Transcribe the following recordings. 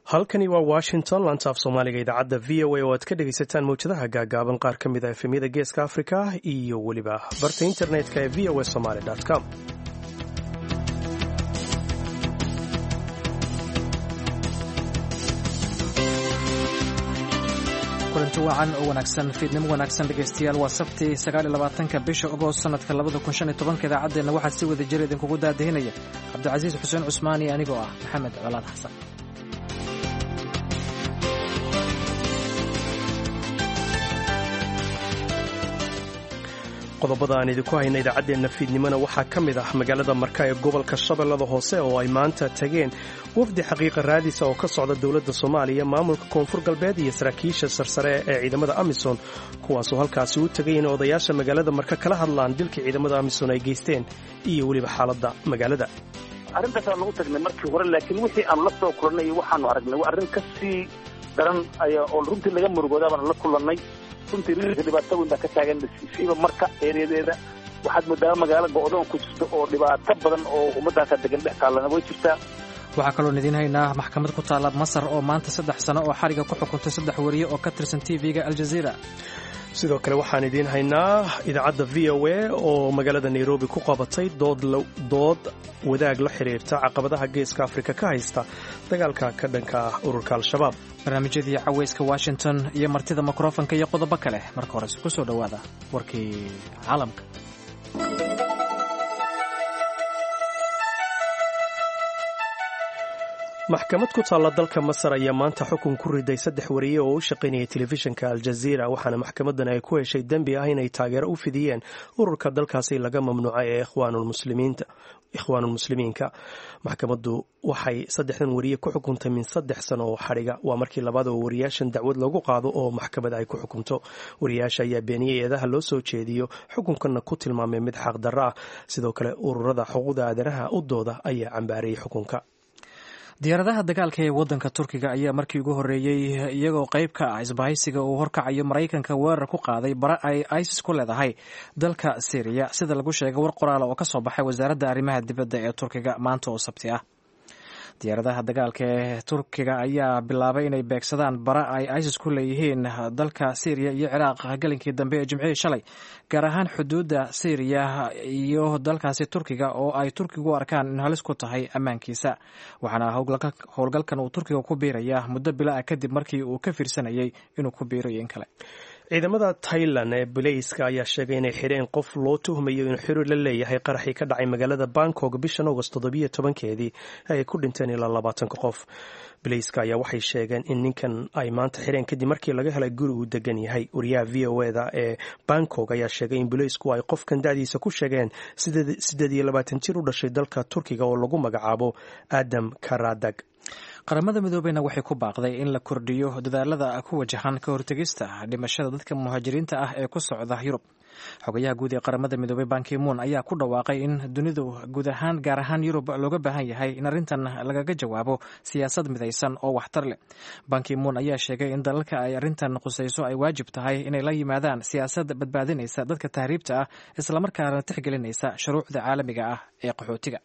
halkani waa washington laanta af soomaaliga idaacadda v o a oo aad ka dhegaysataan mawjadaha gaagaaban qaar ka mid a efemyada geeska afrika iyo weliba barta internetka ee v o a somaly com kulanti wacan oo wanaagsan fiidnimo wanaagsan dhegaystayaal waa sabti 29 bisha Agoost sanadka 2015 idaacaddeena waxaa si wada jir idinkugu daadahinaya Cabdicasiis Xuseen Cusmaan iyo anigoo ah Maxamed Calaad Xasan. qodobada aan idinku hayna idaacaddeena fiidnimona waxaa ka mid ah magaalada Marka ee gobolka Shabeellada Hoose oo ay maanta tageen wafdi xaqiiqa raadisa oo ka socda dowladda Soomaaliya maamulka koonfur galbeed iyo saraakiisha sarsare ee ciidamada Amisom kuwaasoo halkaasi u tagay in odayaasha magaalada Marka kala hadlaan dilkii ciidamada Amisom ay geysteen iyo weliba xaaladda magaalada. arrintaas aan lagu tagnay markii hore laakiin wixii aan la soo kulannay iyo waxaanu aragnay waa arrin ka sii daran oo runtii laga murugoodaa baan la kulannay. runtii dhibaato weyn baa ka taagan siiba Marka ereyadeeda waxaad moodaa magaalo go'doon ku jirto oo dhibaato badan oo ummadaas degan dhex taalana way jirtaa. waxaa kaloo idin haynaa maxkamad ku taala Masar oo maanta 3 sano oo xariga ku xukuntay 3 wariye oo ka tirsan TV-ga Al Jazeera. sidoo kale waxaan idin haynaa idaacadda v o a oo magaalada Nairobi ku qabatay dood wadaag la xiriirta caqabadaha geeska Afrika ka haysta dagaalka ka dhanka ah ururka Al-Shabaab. barnaamijyadii cawayska Washington iyo martida mikrofonka iyo qodobo kale marka hore ku soo dhawaada warkii caalamka. maxkamad ku taalla dalka Masar ayaa maanta xukun ku riday 3 wariye oo u shaqaynaya telefishinka Al Jazeera waxaana maxkamadan ay ku heshay dambi ah inay taageero u fidiyeen ururka dalkaasi laga mamnuucay ee Ikhwaanul Muslimiinka. maxkamaddu waxay 3 wariye ku xukuntay min 3 sano oo xariga waa markii labaad oo wariyaashan dacwad lagu qaado oo maxkamad ay ku xukunto. wariyaasha ayaa beeniyay eedaha loo soo jeediyo xukunkanna ku tilmaamay mid xaq darro ah. sidoo kale ururada xuquuqda aadanaha u dooda ayaa cambaarayay xukunka. diyaaradaha dagaalka ee waddanka Turkiga ayaa markii ugu horeeyay iyagoo qayb ka ah isbahaysiga uu horkacayo Mareykanka weerar ku qaaday bara ay ISIS ku leedahay dalka Syria sida lagu sheegay war qoraal oo ka soo baxay wasaaradda arrimaha dibadda ee Turkiga maanta oo Sabti ah. diyaaradaha dagaalka ee Turkiga ayaa bilaabay inay beegsadaan bara ay ISIS ku leeyihiin dalka Syria iyo Ciraaq galinkii dambe ee Jimcihii shalay gaar ahaan xuduudda Syria iyo dalkaasi Turkiga oo ay Turkigu arkaan in halis ku tahay ammaankiisa. waxaana howlgalkan uu Turkiga ku biiraya muddo bilaa kadib markii uu ka fiirsanayay inuu ku biirayo in kale. ciidamada Thailand ee booliiska ayaa sheegay inay xireen qof loo tuhmayo inuu xiriir la leeyahay qaraxii ka dhacay magaalada Bangkok bishan August 17keedii ay ku dhinteen ilaa 20 qof. booliiska ayaa waxay sheegeen in ninkan ay maanta xireen kadib markii laga helay guri uu degan yahay. wariyaha VOA-da ee Bangkok ayaa sheegay in booliisku ay qofkan da'diisa ku sheegeen 28 jir u dhashay dalka Turkiga oo lagu magacaabo Adam Karadag. qaramada midoobeyna waxay ku baaqday in la kordhiyo dadaalada ku wajahan ka hortagista dhimashada dadka muhaajiriinta ah ee ku socda Yurub. xogayaha guud ee qaramada midoobey Ban Ki-moon ayaa ku dhawaaqay in dunidu guud ahaan gaar ahaan Yurub looga baahan yahay in arrintan lagaga jawaabo siyaasad midaysan oo waxtar leh. Ban Ki-moon ayaa sheegay in dalalka ay arrintan qusayso ay waajib tahay inay la yimaadaan siyaasad badbaadinaysa dadka tahriibta ah isla markaana tixgelinaysa shuruucda caalamiga ah ee qaxootiga.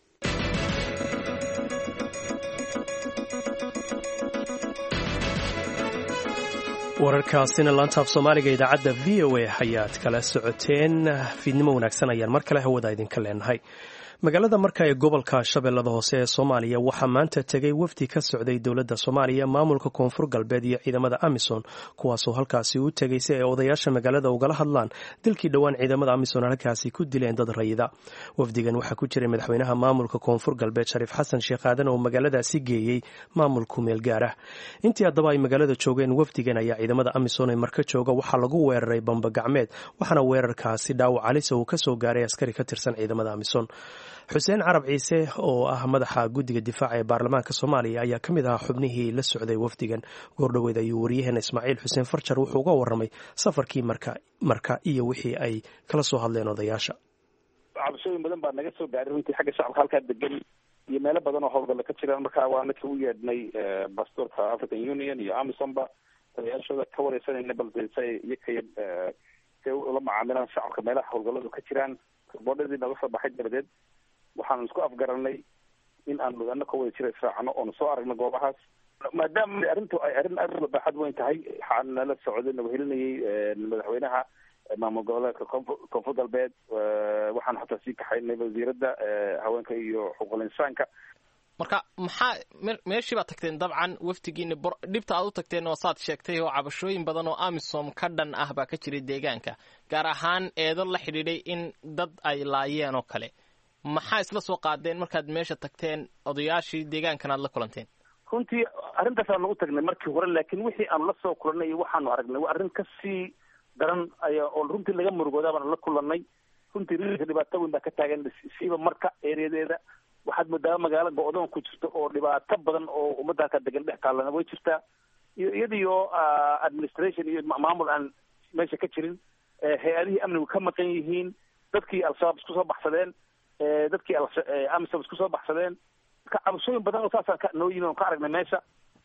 wararkaasina laanta af soomaaliga idaacadda v o a ayaad kala socoteen. fiidnimo wanaagsan ayaan mar kale hawada idinka leenahay. magaalada Marka ee gobolka Shabeellada Hoose ee Soomaaliya waxaa maanta tegay wafdi ka socday dowladda Soomaaliya maamulka koonfur galbeed iyo ciidamada Amisom kuwaasoo halkaasi u tegay si ay odayaasha magaalada ugala hadlaan dilkii dhowaan ciidamada Amisom halkaasi ku dileen dad rayida. wafdigan waxaa ku jiray madaxweynaha maamulka koonfur galbeed Shariif Xasan Sheekh Aadan oo magaaladaasi geeyey maamulku meel gaar ah. intii haddaba ay magaalada joogeen wafdigan ayaa ciidamada Amisom ee Marka jooga waxaa lagu weeraray bamba gacmeed waxaana weerarkaasi dhaawac halis uu ka soo gaaray askari ka tirsan ciidamada Amisom. xuseen carab ciise oo ah madaxa guddiga difaaca ee baarlamaanka Soomaaliya ayaa ka mid ahaa xubnihii la socday wafdigan. goordhoweed ayuu wariyaheena Ismaaciil Xuseen Farjar wuxuu uga warramay safarkii Marka iyo wixii ay kala soo hadleen odayaasha. cabashooyin badan baa naga soo gaaray runtii xagga shacabka halkaa degan iyo meelo badan oo howlgalla ka jiraan. marka waa midka u yeedhnay bastoorka African Union iyo Amisomba odayaashooda ka wareysanayna balse iyaga ula macaamilaan shacabka meelaha howlgalladu ka jiraan. boodhadii naga soo baxay dabadeed waxaanu isku afgaranay in aanu ka wada jira israacno oonu soo aragno goobahaas maadaama arrintu ay arrin aad u baaxad weyn tahay, waxaan nala socday nabahelinayay madaxweynaha maamul goboleedka koonfur galbeed, waxaan xataa sii kaxaynay wasiiradda haweenka iyo xuquuqul insaanka. marka maxaa meeshii baad tagteen dabcan waftigiina dhibta aad u tagteen oo saad sheegtay oo cabashooyin badan oo amisom ka dhan ah baa ka jiray deegaanka, gaar ahaan eedo la xidhiidhay in dad ay laayeen oo kale. maxaa isla soo qaadeen markaad meesha tagteen odayaashii deegaankan aad la kulanteen? runtii arrintaasaan nagu tagnay markii hore, laakiin wixii aanu la soo kulannay iyo waxaanu aragnay waa arrin kasii daran oo runtii laga murugoodaa baanu la kulannay. runtii rilka dhibaato weyn baa ka taagan siiba marka ereyadeeda. waxaad moodaa magaalo go-doon ku jirto oo dhibaato badan oo ummadda halkaa degan dhex taallana way jirtaa, iyo iyadiyo administration iyo maamul aan meesha ka jirin, hay-adihii amnigu ka maqan yihiin, dadkii al-shabaab isku soo baxsadeen, dadkii amisom isku soo baxsadeen. marka cabashooyin badan oo saasaan noo yimi on ka aragnay meesha.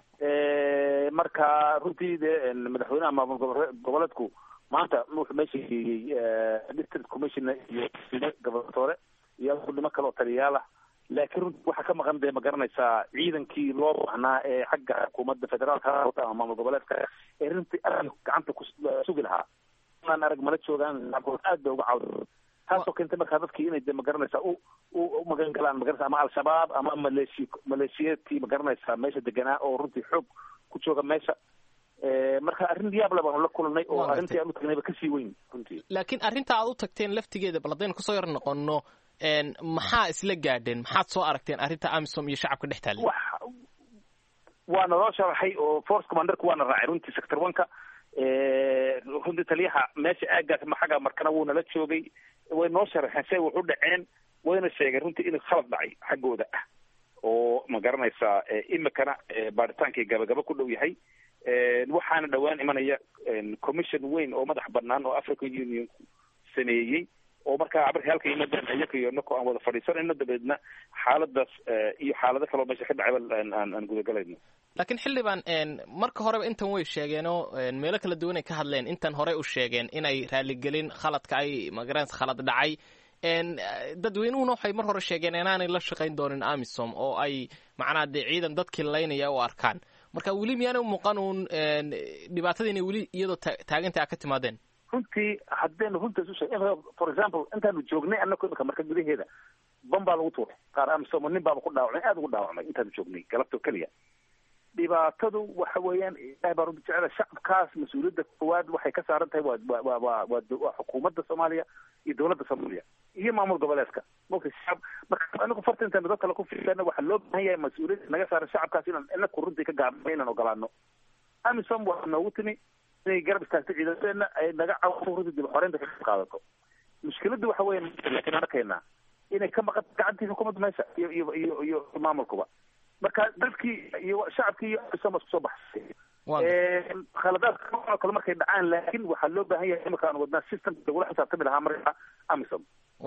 marka runtii dee madaxweynaha maamul goboleedku maanta wuxuu meesha geeyey district commissioner iyo gobernatore iyo nimo kale oo taliyayaal ah, laakiin runtii waxaa ka maqan dee ma garanaysaa ciidankii loo baahnaa ee xagga xukuumadda federaalka ama maamul goboleedka ee runtii aad gacanta ku sugi lahaa. aan arag mana joogaan, aad bay uga cawda, taasoo keentay markaa dadkii inay de ma garanaysaa u magan galaan magaranaysa ama al-shabaab ama maleeshiyeedkii ma garanaysaa meesha deganaa oo runtii xoog ku jooga meesha. marka arrin diyaable baanu la kulanay oo arrintii aan u tagnayba kasii weyn runtii. laakiin arrinta aad u tagteen laftigeeda bal haddaynu kusoo yar noqono, maxaa isla gaadheen, maxaad soo aragteen arrinta amisom iyo shacabka dhex taallay? waa naloo sharaxay oo force commanderku waana raacay runtii sector 1ka. runtii taliyaha meesha aagaas xagga markana wuu nala joogay, way noo sharaxeen say wax u dhaceen, wayna sheegeen runtii in khalad dhacay xaggooda ah oo ma garanaysaa imikana baaritaankii gabagaba ku dhow yahay. waxaana dhowaan imanaya commission weyn oo madax banaan oo African Union sameeyey oo markaa markii halka yimaadaan iyaga iyo nako aan wada fadhiisanayno dabeedna xaaladaas iyo xaalado kale oo meesha ka dhacay aan gudagalayno. laakiin xildhibaan marka horeba intan way sheegeenoo meelo kala duwan ay ka hadleen, intan horey u sheegeen inay raaligelin khaladka ay magaranaysa khalad dhacay. dadweynuhuna waxay mar hore sheegeen inaanay la shaqayn doonin amisom oo ay macnaa dee ciidan dadkii laynaya u arkaan. marka weli miyaana u muuqan uun dhibaatada inay weli iyadoo taaganta a ka timaadeen? runtii haddaynu runta isu sheeg for example intaanu joognay annako imika marka gudaheeda ban baa lagu tuuray, qaar amisom nin baaba ku dhaawacmay, aada ugu dhaawacmay intaanu joognay galabtoo keliya. dhibaatadu waxa weeyaan ilahay baa runti jecela shacabkaas mas-uuliyadda koowaad waxay ka saaran tahay waa xukuumadda Soomaaliya iyo dowladda Soomaaliya iyo maamul goboleedka. marka anigu farta intaanu dad kale ku fiirana waxaa loo baahan yahay mas-uuliyadda naga saaran shacabkaas inaan inaku runtii ka gaabno inaan ogolaano. amisom waxaa noogu timi inay garab istaagto ciidamadeenna ay naga cawso runtii dib xoreynta ka qaadato. mushkiladdu waxa weeyaan laakiin arkayna inay ka maqan gacantii xukuumadda meesha iyo maamulkuba. marka dadkii iyo shacabkii iyo amisom isku soo baxsay khaladaadka kale markay dhacaan, laakiin waxaa loo baahan yahay imika aan wadnaa systemka lagula xisaabtami lahaa marka amisom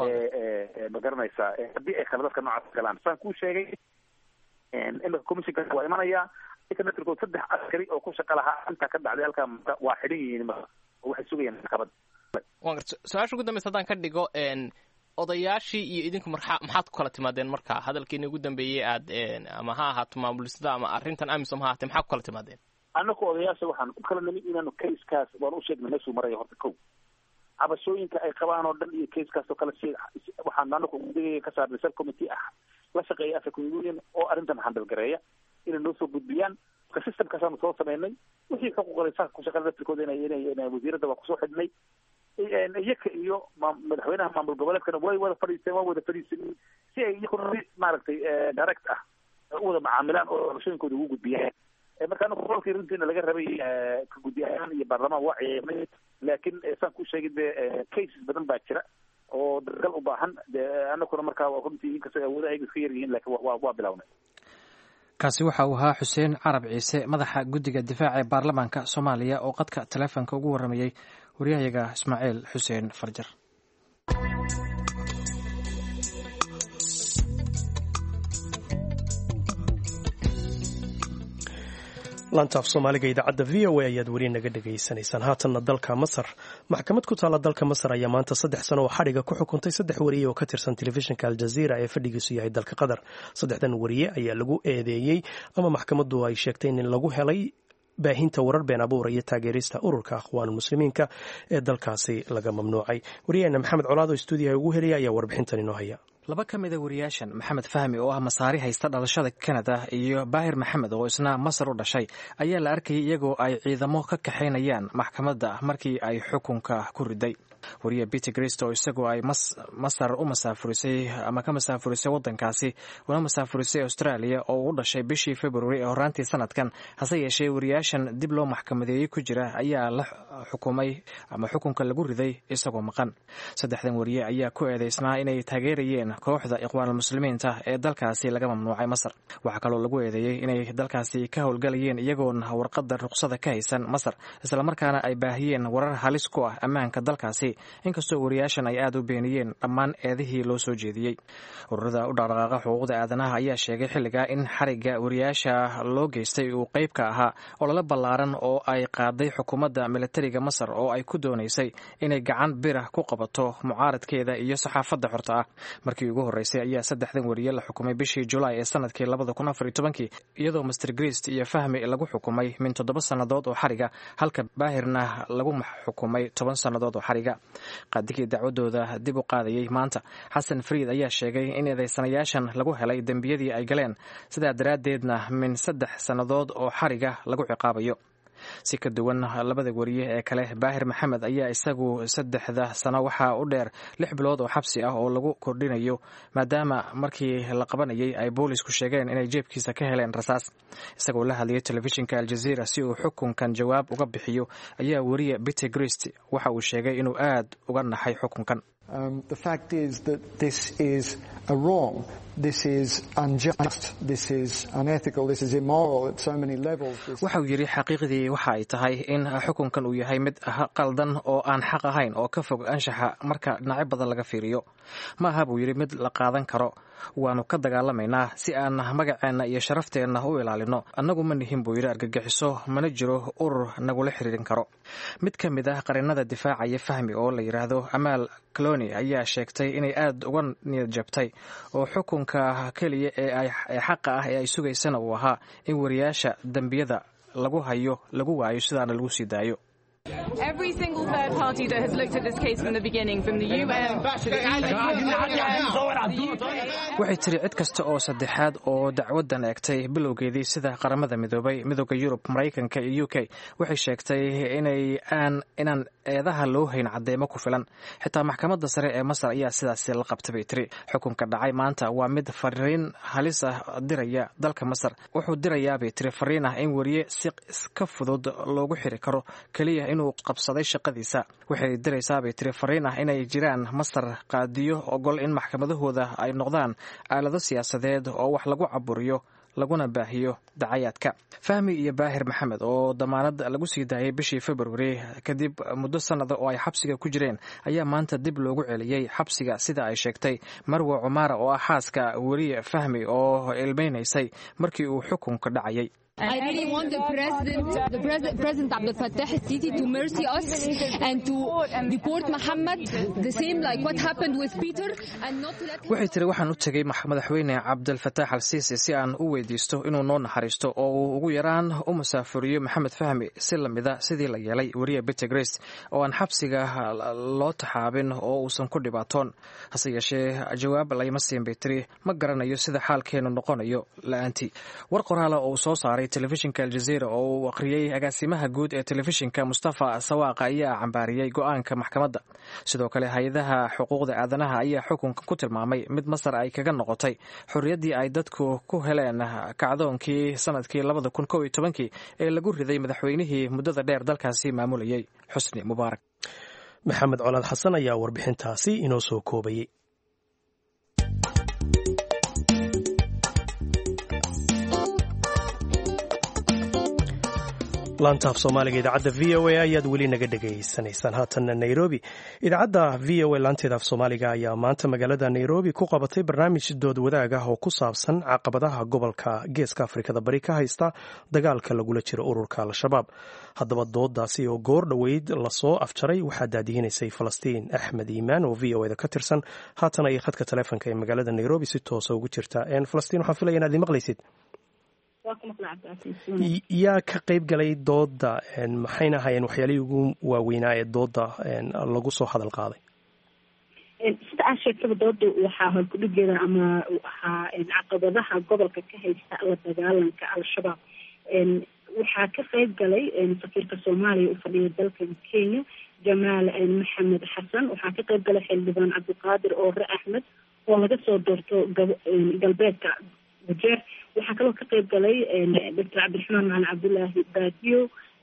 ma garanaysaa haddii ay khaladaadka noocaas galaan. saan kuu sheegay imika commissionka waa imanaya natirkood 3 askari oo ku shaqa lahaa intaa ka dhacday halkaa waa xidhan yihiin oo waxay sugayaan maxkamad. su-aasha ugu dambeysa haddaan ka dhigo, odayaashii iyo idinku maxaad ku kala timaadeen marka hadalkiina ugu dambeeyey aad ama ha ahaato maamulisada ama arrintan amisom ha ahaatee maxaa ku kala timaadeen? annaku odayaasha waxaan u kala nimid inaanu casekaas waan u sheegnay meeshuu maraya horta kow cabashooyinka ay qabaan oo dhan iyo casekaas oo kale waxaan anaku udigaya ka saarnay sub committee ah la shaqeeya African Union oo arrintan handalgareeya inay noo soo gudbiyaan. marka systemkaasaanu soo sameynay wixii xuquuqul insaanka ku shaqada dadkooda inay wasiiradda waa kusoo xidhnay iyaka iyo madaxweynaha maamul goboleedkana way wada fadhiisteen si ay iyakuna maaragtay direct ah u wada macaamilaan oo cabashooyinkooda ugu gudbiyaan. marka anaku qolkii runtiina laga rabay ka guddi ahaan iyo baarlamaan waa ciyaarnay, laakiin saan ku sheegay dee cases badan baa jira oo dadgal u baahan dee anakuna markaa runtii inkastoo awooda ayaga iska yar yihiin laakiin waa bilownay. kaasi waxa uu ahaa xuseen carab ciise, madaxa guddiga difaaca ee baarlamaanka Soomaaliya oo qadka taleefanka ugu waramayay wariyahayaga Ismaaciil Xuseen Farjar. laantaaf soomaaliga idaacadda v o a ayaad weli naga dhegaysanaysaan. haatanna dalka masar, maxkamad ku taala dalka masar ayaa maanta 3 sano oo xadhiga ku xukuntay 3 wariye oo ka tirsan telefishinka aljaziira ee fadhigiisu yahay dalka qatar. 3dan wariye ayaa lagu eedeeyey ama maxkamaddu ay sheegtay in lagu helay baahinta warar been abuur iyo taageerista ururka akhwaan muslimiinka ee dalkaasi laga mamnuucay. wariyaheena maxamed colaado stuudiyaha ugu helaya ayaa warbixintan inoo haya. laba ka mid a wariyaashan, maxamed fahmi oo ah masaari haysta dhalashada Kanada iyo baahir maxamed oo isna masar u dhashay, ayaa la arkayay iyagoo ay ciidamo ka kaxaynayaan maxkamadda markii ay xukunka ku riday. wariye Peter Grist oo isagoo ay masar u masaafurisay ama ka masaafurisay wadankaasi una masaafurisay Australia oo u dhashay bishii February ee horaantii sanadkan, hase yeeshee wariyaashan dib loo maxkamadeeyay ku jira ayaa la xukumay ama xukunka lagu riday isagoo maqan. 3dan wariye ayaa ku eedeysnaa inay taageerayeen kooxda ikhwaan muslimiinta ee dalkaasi laga mamnuucay Masar. waxaa kaloo lagu eedeeyay inay dalkaasi ka howlgalayeen iyagoon warqadda ruqsada ka haysan Masar, isla markaana ay baahiyeen warar halis ku ah ammaanka dalkaasi, inkastoo wariyaashan ay aad u beeniyeen dhammaan eedihii loo soo jeediyey. ururada u dhaqdhaqaaqa xuquuqda aadanaha ayaa sheegay xilligaa in xariga wariyaasha loo geystay uu qayb ka ahaa olole ballaaran oo ay qaaday xukuumadda militariga Masar oo ay ku doonaysay inay gacan bira ku qabato mucaaradkeeda iyo saxaafadda xorta ah. markii ugu horeysay ayaa 3dan wariye la xukumay bishii July ee sanadkii 2014, iyadoo Mr Grist iyo Fahmi lagu xukumay min 7 sannadood oo xariga, halka Baahirna lagu xukumay 10 sannadood oo xariga. qaadigii dacwadooda dib u qaadayay maanta, Xasan Fariid ayaa sheegay in eedeysanayaashan lagu helay dembiyadii ay galeen, sidaa daraaddeedna min 3 sannadood oo xariga lagu ciqaabayo. si ka duwan labada wariye ee kale, baahir maxamed ayaa isagu 3 sano waxaa u dheer 6 bilood oo xabsi ah oo lagu kordhinayo maadaama markii la qabanayay ay boolisku sheegeen inay jeebkiisa ka heleen rasaas. isagoo la hadlayay telefishinka aljaziira si uu xukunkan jawaab uga bixiyo ayaa wariye Peter Grist waxa uu sheegay inuu aad uga naxay xukunkan. The fact is that this is a wrong. This is unjust. This is unethical. This is immoral at so many levels. Waxa uu yiri xaqiiqdii waxa ay tahay in xukunkan uu yahay mid qaldan oo aan xaq ahayn oo ka fog anshaxa marka dhinacyo badan laga fiiriyo. Ma aha buu yiri mid la qaadan karo. waanu ka dagaalamaynaa si aan magaceena iyo sharafteena u ilaalino. annagu ma nihin buu yiri argagixiso, mana jiro urur nagula xiriirin karo. mid ka mid ah qarinada difaacaya Fahmi oo la yiraahdo Amal Clooney ayaa sheegtay inay aad uga niyad jabtay oo xukunka kaliya ee xaqa ah ee ay sugaysana uu ahaa in wariyaasha dambiyada lagu hayo lagu waayo sidaana lagu sii daayo. Every single third party that has looked at this case from the beginning, from the UN to the waxay tiri cid kasta oo saddexaad oo dacwadan eegtay bilowgeedii sida qaramada midoobay, midowga Yurub, Mareykanka iyo UK waxay sheegtay inaan eedaha loo hayn cadeemo ku filan. xitaa maxkamadda sare ee Masar ayaa sidaas la qabtay bay tiri. xukunka dhacay maanta waa mid fariin halis ah diraya dalka Masar. wuxuu dirayaa bay tiri fariin ah in wariye si iska fudud loogu xiri karo kaliya inuu qabsaday shaqadiisa. waxay diraysaa bay tiri fariin ah inay jiraan Masar qaadiyo ogol in maxkamadahooda ay noqdaan aalado siyaasadeed oo wax lagu caburiyo laguna baahiyo dacayaadka. Fahmi iyo Baahir Maxamed oo damaanad lagu sii daayay bishii February kadib muddo sanad oo ay xabsiga ku jireen ayaa maanta dib loogu celiyay xabsiga sida ay sheegtay Marwa Umar oo ah xaaska wariye Fahmi oo ilmeynaysay markii uu xukunka dhacayay. I really want President Abdel Fattah al-Sisi to mercy us and to deport Mohammed, the same like what happened with Peter, and not to let him... waxay tiri waxaan u tagay madaxweyne Abdel Fattah al-Sisi si aan u weydiisto inuu noo naxariisto oo uu ugu yaraan u musaafuriyo Maxamed Fahmi si lamida sidii la yeelay wariye Peter Grist oo aan xabsiga loo taxaabin oo uusan ku dhibaatoon. hase yeeshee jawaab layma siin bay tiri. ma garanayo sida xaalkeenu noqonayo la'aantii. war qoraal oo soo saaray telefishinka aljaziira oo uu akhriyay agaasimaha guud ee telefishinka Mustafa Sawaaqa ayaa cambaariyay go'aanka maxkamadda. sidoo kale hay'adaha xuquuqda aadanaha ayaa xukunka ku tilmaamay mid Masar ay kaga noqotay xorriyaddii ay dadku ku heleen kacdoonkii sanadkii 2011 ee lagu riday madaxweynihii muddada dheer dalkaasi maamulayay Xusni Mubaarak. Maxamed Colaad Xasan ayaa warbixintaasi inoo soo koobayay. laantaaf soomaaliga idaacadda v o a ayaad weli naga dhegaysanaysaan haatanna nairobi idaacadda v o a laanteeda af soomaaliga ayaa maanta magaalada nairobi ku qabatay barnaamij dood wadaag ah oo ku saabsan caqabadaha gobolka geeska afrikada bari ka haysta dagaalka lagula jiro ururka al-shabaab haddaba doodaasi oo goor dhoweyd lasoo afjaray waxaa daadihinaysay falastiin axmed iimaan oo v o a da ka tirsan haatan ay khadka taleefonka ee magaalada nairobi si toosa ugu jirta falastiin waxaan filaya inaad ii maqlaysid yaa ka qayb galay dooda maxayna ahaayeen waxyaalihii ugu waaweynaa ee dooda lagu soo hadal qaaday sida aad sheegtaba dooda waxaa horkudhigeeda ama waxaa caqabadaha gobolka ka haysta la dagaalanka al-shabaab waxaa ka qayb galay safiirka soomaaliya u fadhiya dalkan kenya jamaal maxamed xasan waxaa ka qayb galay xildhibaan cabdiqaadir oore axmed oo laga soo doorto galbeedka wajeer waxaa kaloo ka qayb galay doctor cabdiraxmaan macalin cabdullaahi baadiyo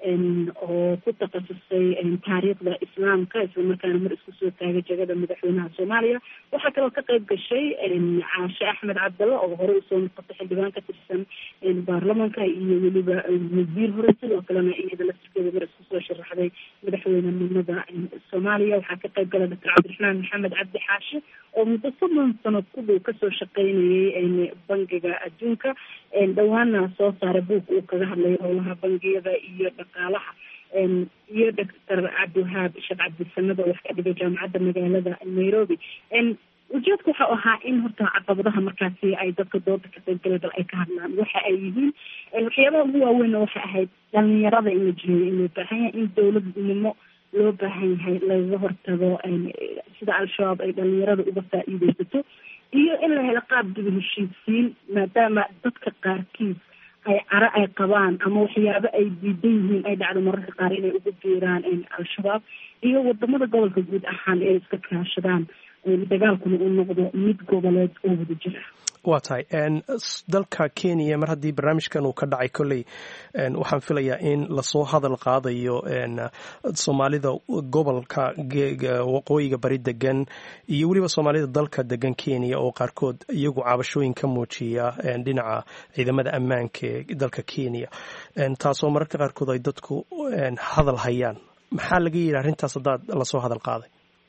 oo ku takhasusay taariikhda islaamka islamarkaana mar isku soo taagay jagada madaxweynaha soomaaliya waxaa kaloo ka qayb gashay caashe axmed cabdalla oo hore usoo noqotay xildhibaan ka tirsan baarlamanka iyo weliba wasiir hore sidoo kalena iyada laftirkeeda mar isku soo sharaxday madaxweynenimada soomaaliya waxaa ka qayb galay doctor cabdiraxmaan maxamed cabdi xaashi oo muddo 7 sano kudhow kasoo shaqeynayay bangiga adduunka dhawaana soo saaray buug uu kaga hadlay howlaha bangiyada iyo dhaqaalaha iyo doctor cabdiwahaab sheekh cabdisamad oo wax ka dhigay jaamacadda magaalada nairobi ujeedku waxa ahaa in horta caqabadaha markaasi ay dadka dooda ka qayb galay bal ay ka hadlaan waxa ay yihiin waxyaabaha ugu waaweyn waxay ahayd dhalinyarada in la jiheeyo in loo baahan yahay in dowladnimo loo baahan yahay lagaga hortago sida al-shabaab ay dhalinyarada uga faa'iideysato iyo in la helo qaab dib u heshiisiin maadaama dadka qaarkiis ay cara ay qabaan ama waxyaabo ay diidan yihiin ay dhacdo mararka qaar inay ugu biiraan al-shabaab iyo wadamada gobolka guud ahaan ay iska kaashadaan dagaalkuna uu noqdo mid goboleed oo wada jira waa tahay dalka kenya mar haddii barnaamijkan uu ka dhacay kolley waxaan filayaa in lasoo hadal qaadayo soomaalida gobolka waqooyiga bari degan iyo weliba soomaalida dalka degan kenya oo qaarkood iyagu cabashooyin ka muujiya dhinaca ciidamada ammaanka ee dalka kenya taasoo mararka qaarkood ay dadku hadal hayaan maxaa laga yidhi arrintaas haddaad lasoo hadal qaaday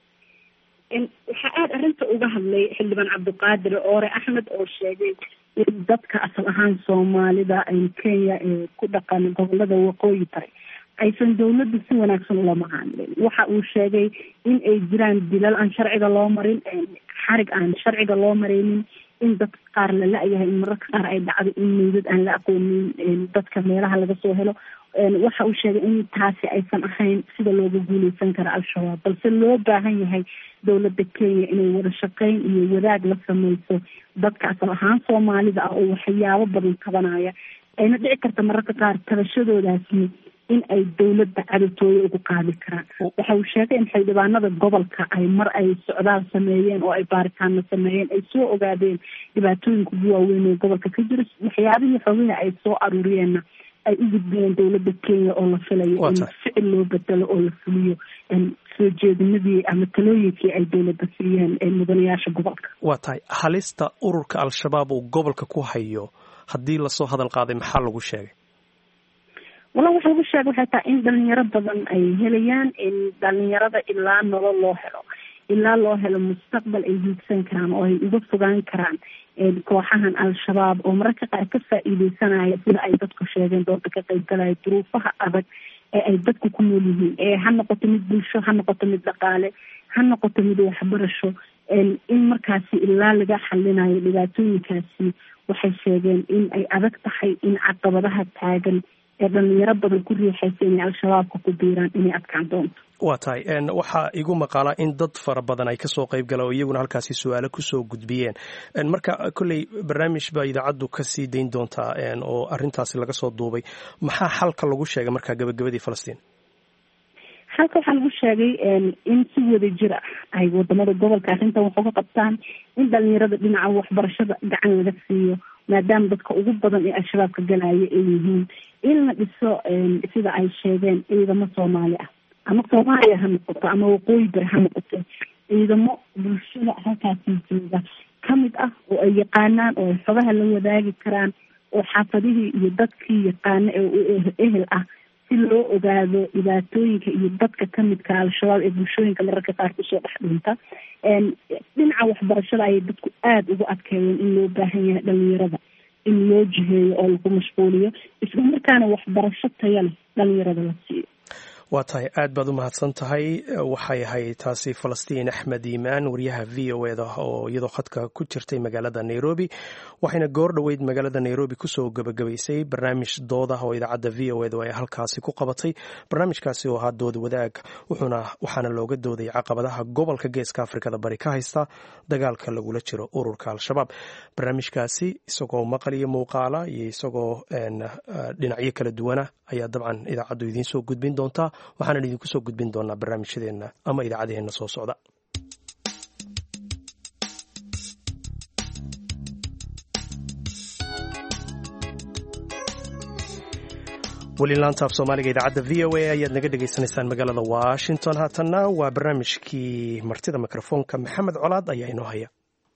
waxaa aada arrinta uga hadlay xildhibaan cabdiqaadir oore axmed oo sheegay in dadka asal ahaan soomaalida kenya ee ku dhaqan gobolada waqooyi bari aysan dawladda si wanaagsan ula macaamilin waxa uu sheegay in ay jiraan dilal aan sharciga loo marin xarig aan sharciga loo maraynin in dadka qaar la la-yahay in mararka qaar ay dhacdo in meydad aan la aqoonin dadka meelaha laga soo helo waxa uu sheegay in taasi aysan ahayn sida looga guuleysan karo al-shabaab balse loo baahan yahay dowladda kenya inay wada shaqeyn iyo wadaag la sameyso dadka asal ahaan soomaalida ah oo waxyaabo badan qabanaya ayna dhici karta mararka qaar tabashadoodaasi in ay dowladda cadowtooya ugu qaadi karaan waxa uu sheegay in xildhibaanada gobolka ay mar ay socdaal sameeyeen oo ay baaritaano sameeyeen ay soo ogaadeen dhibaatooyinka ugu waaweyn ee gobolka ka jira waxyaabihii xoogihii ay soo aruuriyeenna ay u gudbiyeen dowladda kenya oo la filayo in ficil loo bedelo oo la fuliyo soo jeedinadii ama talooyinkii ay dowladda siiyeen mudanayaasha gobolka waa tahay halista ururka al-shabaab uu gobolka ku hayo haddii lasoo hadal qaaday maxaa lagu sheegay walla waxa lagu sheegay waxay tahay in dhalinyaro badan ay helayaan in dhalinyarada ilaa nolol loo helo ilaa loo helo mustaqbal ay hiigsan karaan oo ay uga fogaan karaan kooxahan al-shabaab oo mararka qaar ka faa'iideysanaya sida ay dadku sheegeen dooda ka qayb galaya duruufaha adag ee ay dadku ku nool yihiin ha noqoto mid bulsho ha noqoto mid dhaqaale ha noqoto mid waxbarasho in markaasi ilaa laga xalinayo dhibaatooyinkaasi waxay sheegeen in ay adag tahay in caqabadaha taagan ee dhalinyaro badan ku riixaysa inay al-shabaabka ku biiraan inay adkaan doonto waa tahay waxaa igu maqaalaa in dad fara badan ay kasoo qayb galaan oo iyaguna halkaasi su-aalo kusoo gudbiyeen marka kolley barnaamij baa idaacaddu kasii dayn doontaa oo arrintaasi laga soo duubay maxaa xalka lagu sheegay markaa gabagabadii falastiin halka waxaa lagu sheegay in si wada jir ah ay wadamada gobolka arrintan wax uga qabtaan in dhalinyarada dhinaca waxbarashada gacan laga siiyo maadaama dadka ugu badan ee al-shabaab ka galaya ay yihiin in la dhiso sida ay sheegeen ciidamo soomaali ah ama soomaaliya ha noqoto ama waqooyi bari ha noqoto ciidamo bulshada halkaasi jooga kamid ah oo ay yaqaanaan oo ay xogaha la wadaagi karaan oo xaafadihii iyo dadkii yaqaano ee ehel ah si loo ogaado dhibaatooyinka iyo dadka kamidka al-shabaab ee bulshooyinka mararka qaar kusoo dhex dhinta. Dhinaca waxbarashada ayay dadku aada ugu adkeeyeen in loo baahan yahay dhalinyarada in loo jiheeyo oo lagu mashquuliyo, isla markaana waxbarasho tayo leh dhalinyarada la siiyo. waa tahay aad baad u mahadsan tahay. waxay ahayd taasi Falastiin Axmed Iimaan, wariyaha VOA-da oo iyadoo khadka ku jirtay magaalada Nairobi, waxayna goor dhoweyd magaalada Nairobi kusoo gabagabaysay barnaamij dood ah oo idaacadda VOA-da ay halkaasi ku qabatay. barnaamijkaasi oo ahaa dood wadaag waxaana looga dooday caqabadaha gobolka Geeska Afrikada bari ka haysta dagaalka lagula jiro ururka al-shabaab. barnaamijkaasi isagoo maqal iyo muuqaala iyo isagoo dhinacyo kala duwana ayaa dabcan idaacaddu idiin soo gudbin doontaa, waxaanan idinku soo gudbin doonaa barnaamijyadeenna ama idaacadaheenna soo socda. weli laanta af soomaaliga idaacadda VOA ayaad naga dhegaysanaysaan magaalada Washington. haatanna waa barnaamijkii martida mikrofoonka. Maxamed Colaad ayaa inoo haya.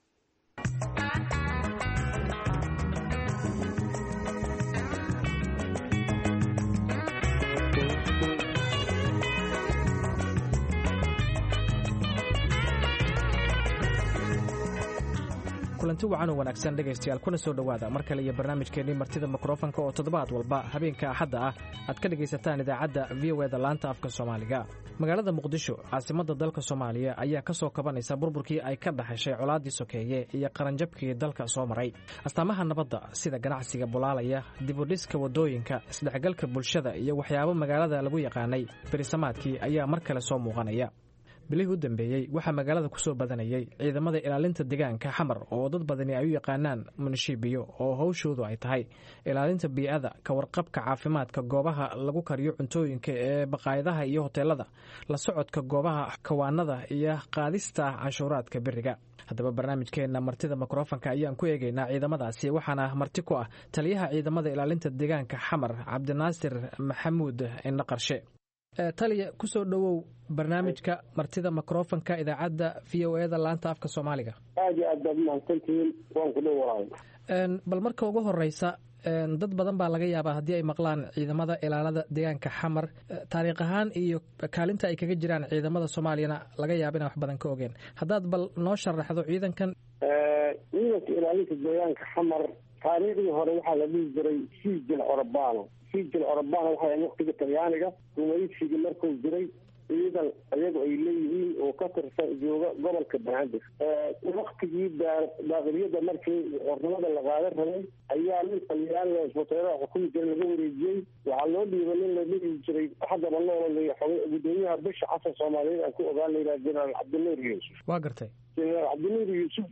kulanti wacan oo wanaagsan dhegaystayaal, kuna soo dhowaada mar kale iyo barnaamijkeennii martida mikrofonka oo toddobaad walba habeenka axadda ah aad ka dhegaysataan idaacadda VOA-da laanta afka soomaaliga. magaalada muqdisho caasimadda dalka soomaaliya ayaa ka soo kabanaysa burburkii ay ka dhaxashay colaaddii sokeeye iyo qaranjabkii dalka soo maray. astaamaha nabadda sida ganacsiga bulaalaya, dibudhiska waddooyinka, isdhexgalka bulshada iyo waxyaabo magaalada lagu yaqaanay berisamaadkii ayaa mar kale soo muuqanaya. bilihii u dambeeyey waxaa magaalada ku soo badanayay ciidamada ilaalinta deegaanka xamar oo dad badani ay u yaqaanaan munishibiyo, oo hawshoodu ay tahay ilaalinta bii'ada, ka warqabka caafimaadka goobaha lagu kariyo cuntooyinka ee baqaayadaha iyo hoteelada, la socodka goobaha kawaanada iyo qaadista canshuuraadka beriga. haddaba barnaamijkeenna martida mikrofonka ayaan ku eegaynaa ciidamadaasi, waxaana marti ku ah taliyaha ciidamada ilaalinta deegaanka xamar cabdinaasir maxamuud innaqarshe. taliya ku soo dhowow barnaamijka martida mikrofonka idaacadda VOA-da laanta afka soomaaliga. aad iyo aad baad umahadsantihiin, waan ku dhowahay. bal marka ugu horeysa, dad badan baa laga yaabaa haddii ay maqlaan ciidamada ilaalada deegaanka xamar taariikh ahaan iyo kaalinta ay kaga jiraan ciidamada soomaaliyana laga yaaba inaan wax badan ka ogeen. haddaad bal noo sharaxdo ciidankan. ciidanka ilaalinta deegaanka xamar taariikhdii hore waxaa la dhihi jiray siijil orobano. siijil orobano waxay waqtiga talyaaniga gumaysigii markuu jiray ciidan iyagu ay leeyihiin oo ka tirsan jooga gobolka banaadir. waktigii daaqiliyada markii xornimada la qaadan rabay ayaa nin talyaani isbitaallada xukumi jiray laga wareejiyey. waxaa loo dhiibay nin la dhihi jiray haddaba noolaleeya gudoomiyaha bisha casar soomaaliyeed aan ku ogaan layidhaha jenaraal cabdinuur yuusuf. waa gartay. jenaraal cabdinuur yuusuf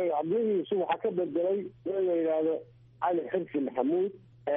waxaa ka bedelay in la yidhaahdo cali xirsi maxamuud.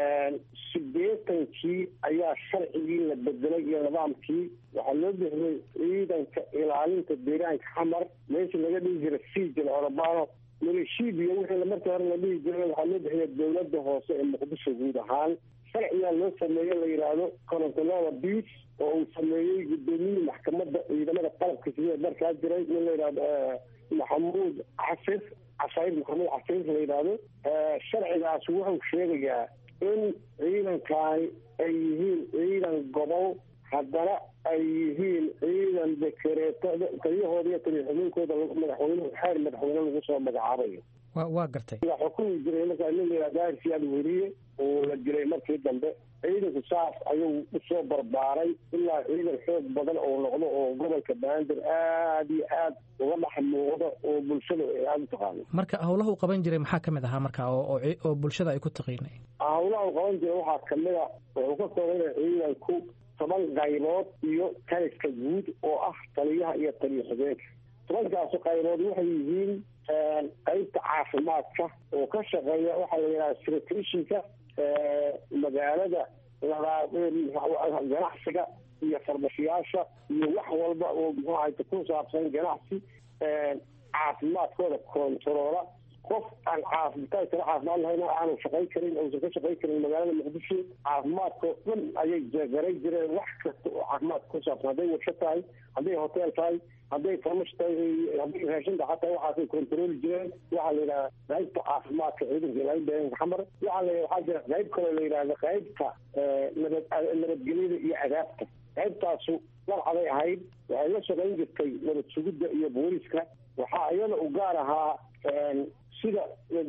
80kii ayaa sharcigii la bedelay iyo nidaamkii, waxaa loo bixiyey ciidanka ilaalinta deegaanka xamar. meesha laga dhihi jiray siijil orobano milishibiya wixii markii hore la dhihi jiray waxaa loo bixiyay dowladda hoose ee muqdisho guud ahaan. sharcigaa loo sameeyey la yidhaahdo colonelada beach oo uu sameeyey gudoomiyihii maxkamadda ciidamada qalabka sida markaa jiray nin la yidhaahdo maxamuud casayr maxamuud casayr la yidhaahdo. sharcigaas wuxuu sheegayaa in ciidankaani ay yihiin ciidan gobol, haddana ay yihiin ciidan dekereetada taliyahooda iyo taliya-xubeenkooda madaxweynuhu xeer madaxweyne lagu soo magacaabayo. waa gartay. ila xukumi jiray markaa nin la yidhahdo daahir siyaad weriye oo la dilay markii dambe. ciidanku saas ayuu usoo barbaaray ilaa ciidan xoog badan oo noqdo oo gobolka banaadir aad iyo aad uga dhex muuqdo oo bulshada ay aada u taqaano. marka howlaha uu qaban jiray maxaa kamid ahaa marka oo bulshada ay ku taqiinay? howlaha uu qaban jiray waxaa kamid a wuxuu ka koobanaya ciidanku 10 qaybood iyo taliska guud oo ah taliyaha iyo taliya-xubeenka. 10kaas qaybood waxay yihiin qaybta caafimaadka oo ka shaqeeya waxaa la yidhaha secretaryshinka magaalada, ganacsiga iyo farmashiyaasha iyo wax walba oo muxuu ahayta ku saabsan ganacsi. caafimaadkooda kontaroola. qof aan caafimaad lahayn aanu shaqayn karin uusan ka shaqayn karin magaalada muqdisho. caafimaadkoo dhan ayay garay jireen wax kasta oo caafimaadka ku saabsan, hadday warsho tahay, hadday hotel tahay, hadday famashta hadday raashinta xataa waxaasay controli jireen. waxaa la yidhaha qaybta caafimaadka ciidanka ilaalin deegaanka xamar. waxaa jira qayb kaloo la yidhahda qaybta nabadgelyada iyo adaabta. qaybtaasu warcaday ahayd, waxay la shaqayn jirtay nabad sugidda iyo booliska. waxaa iyada u gaar ahaa sida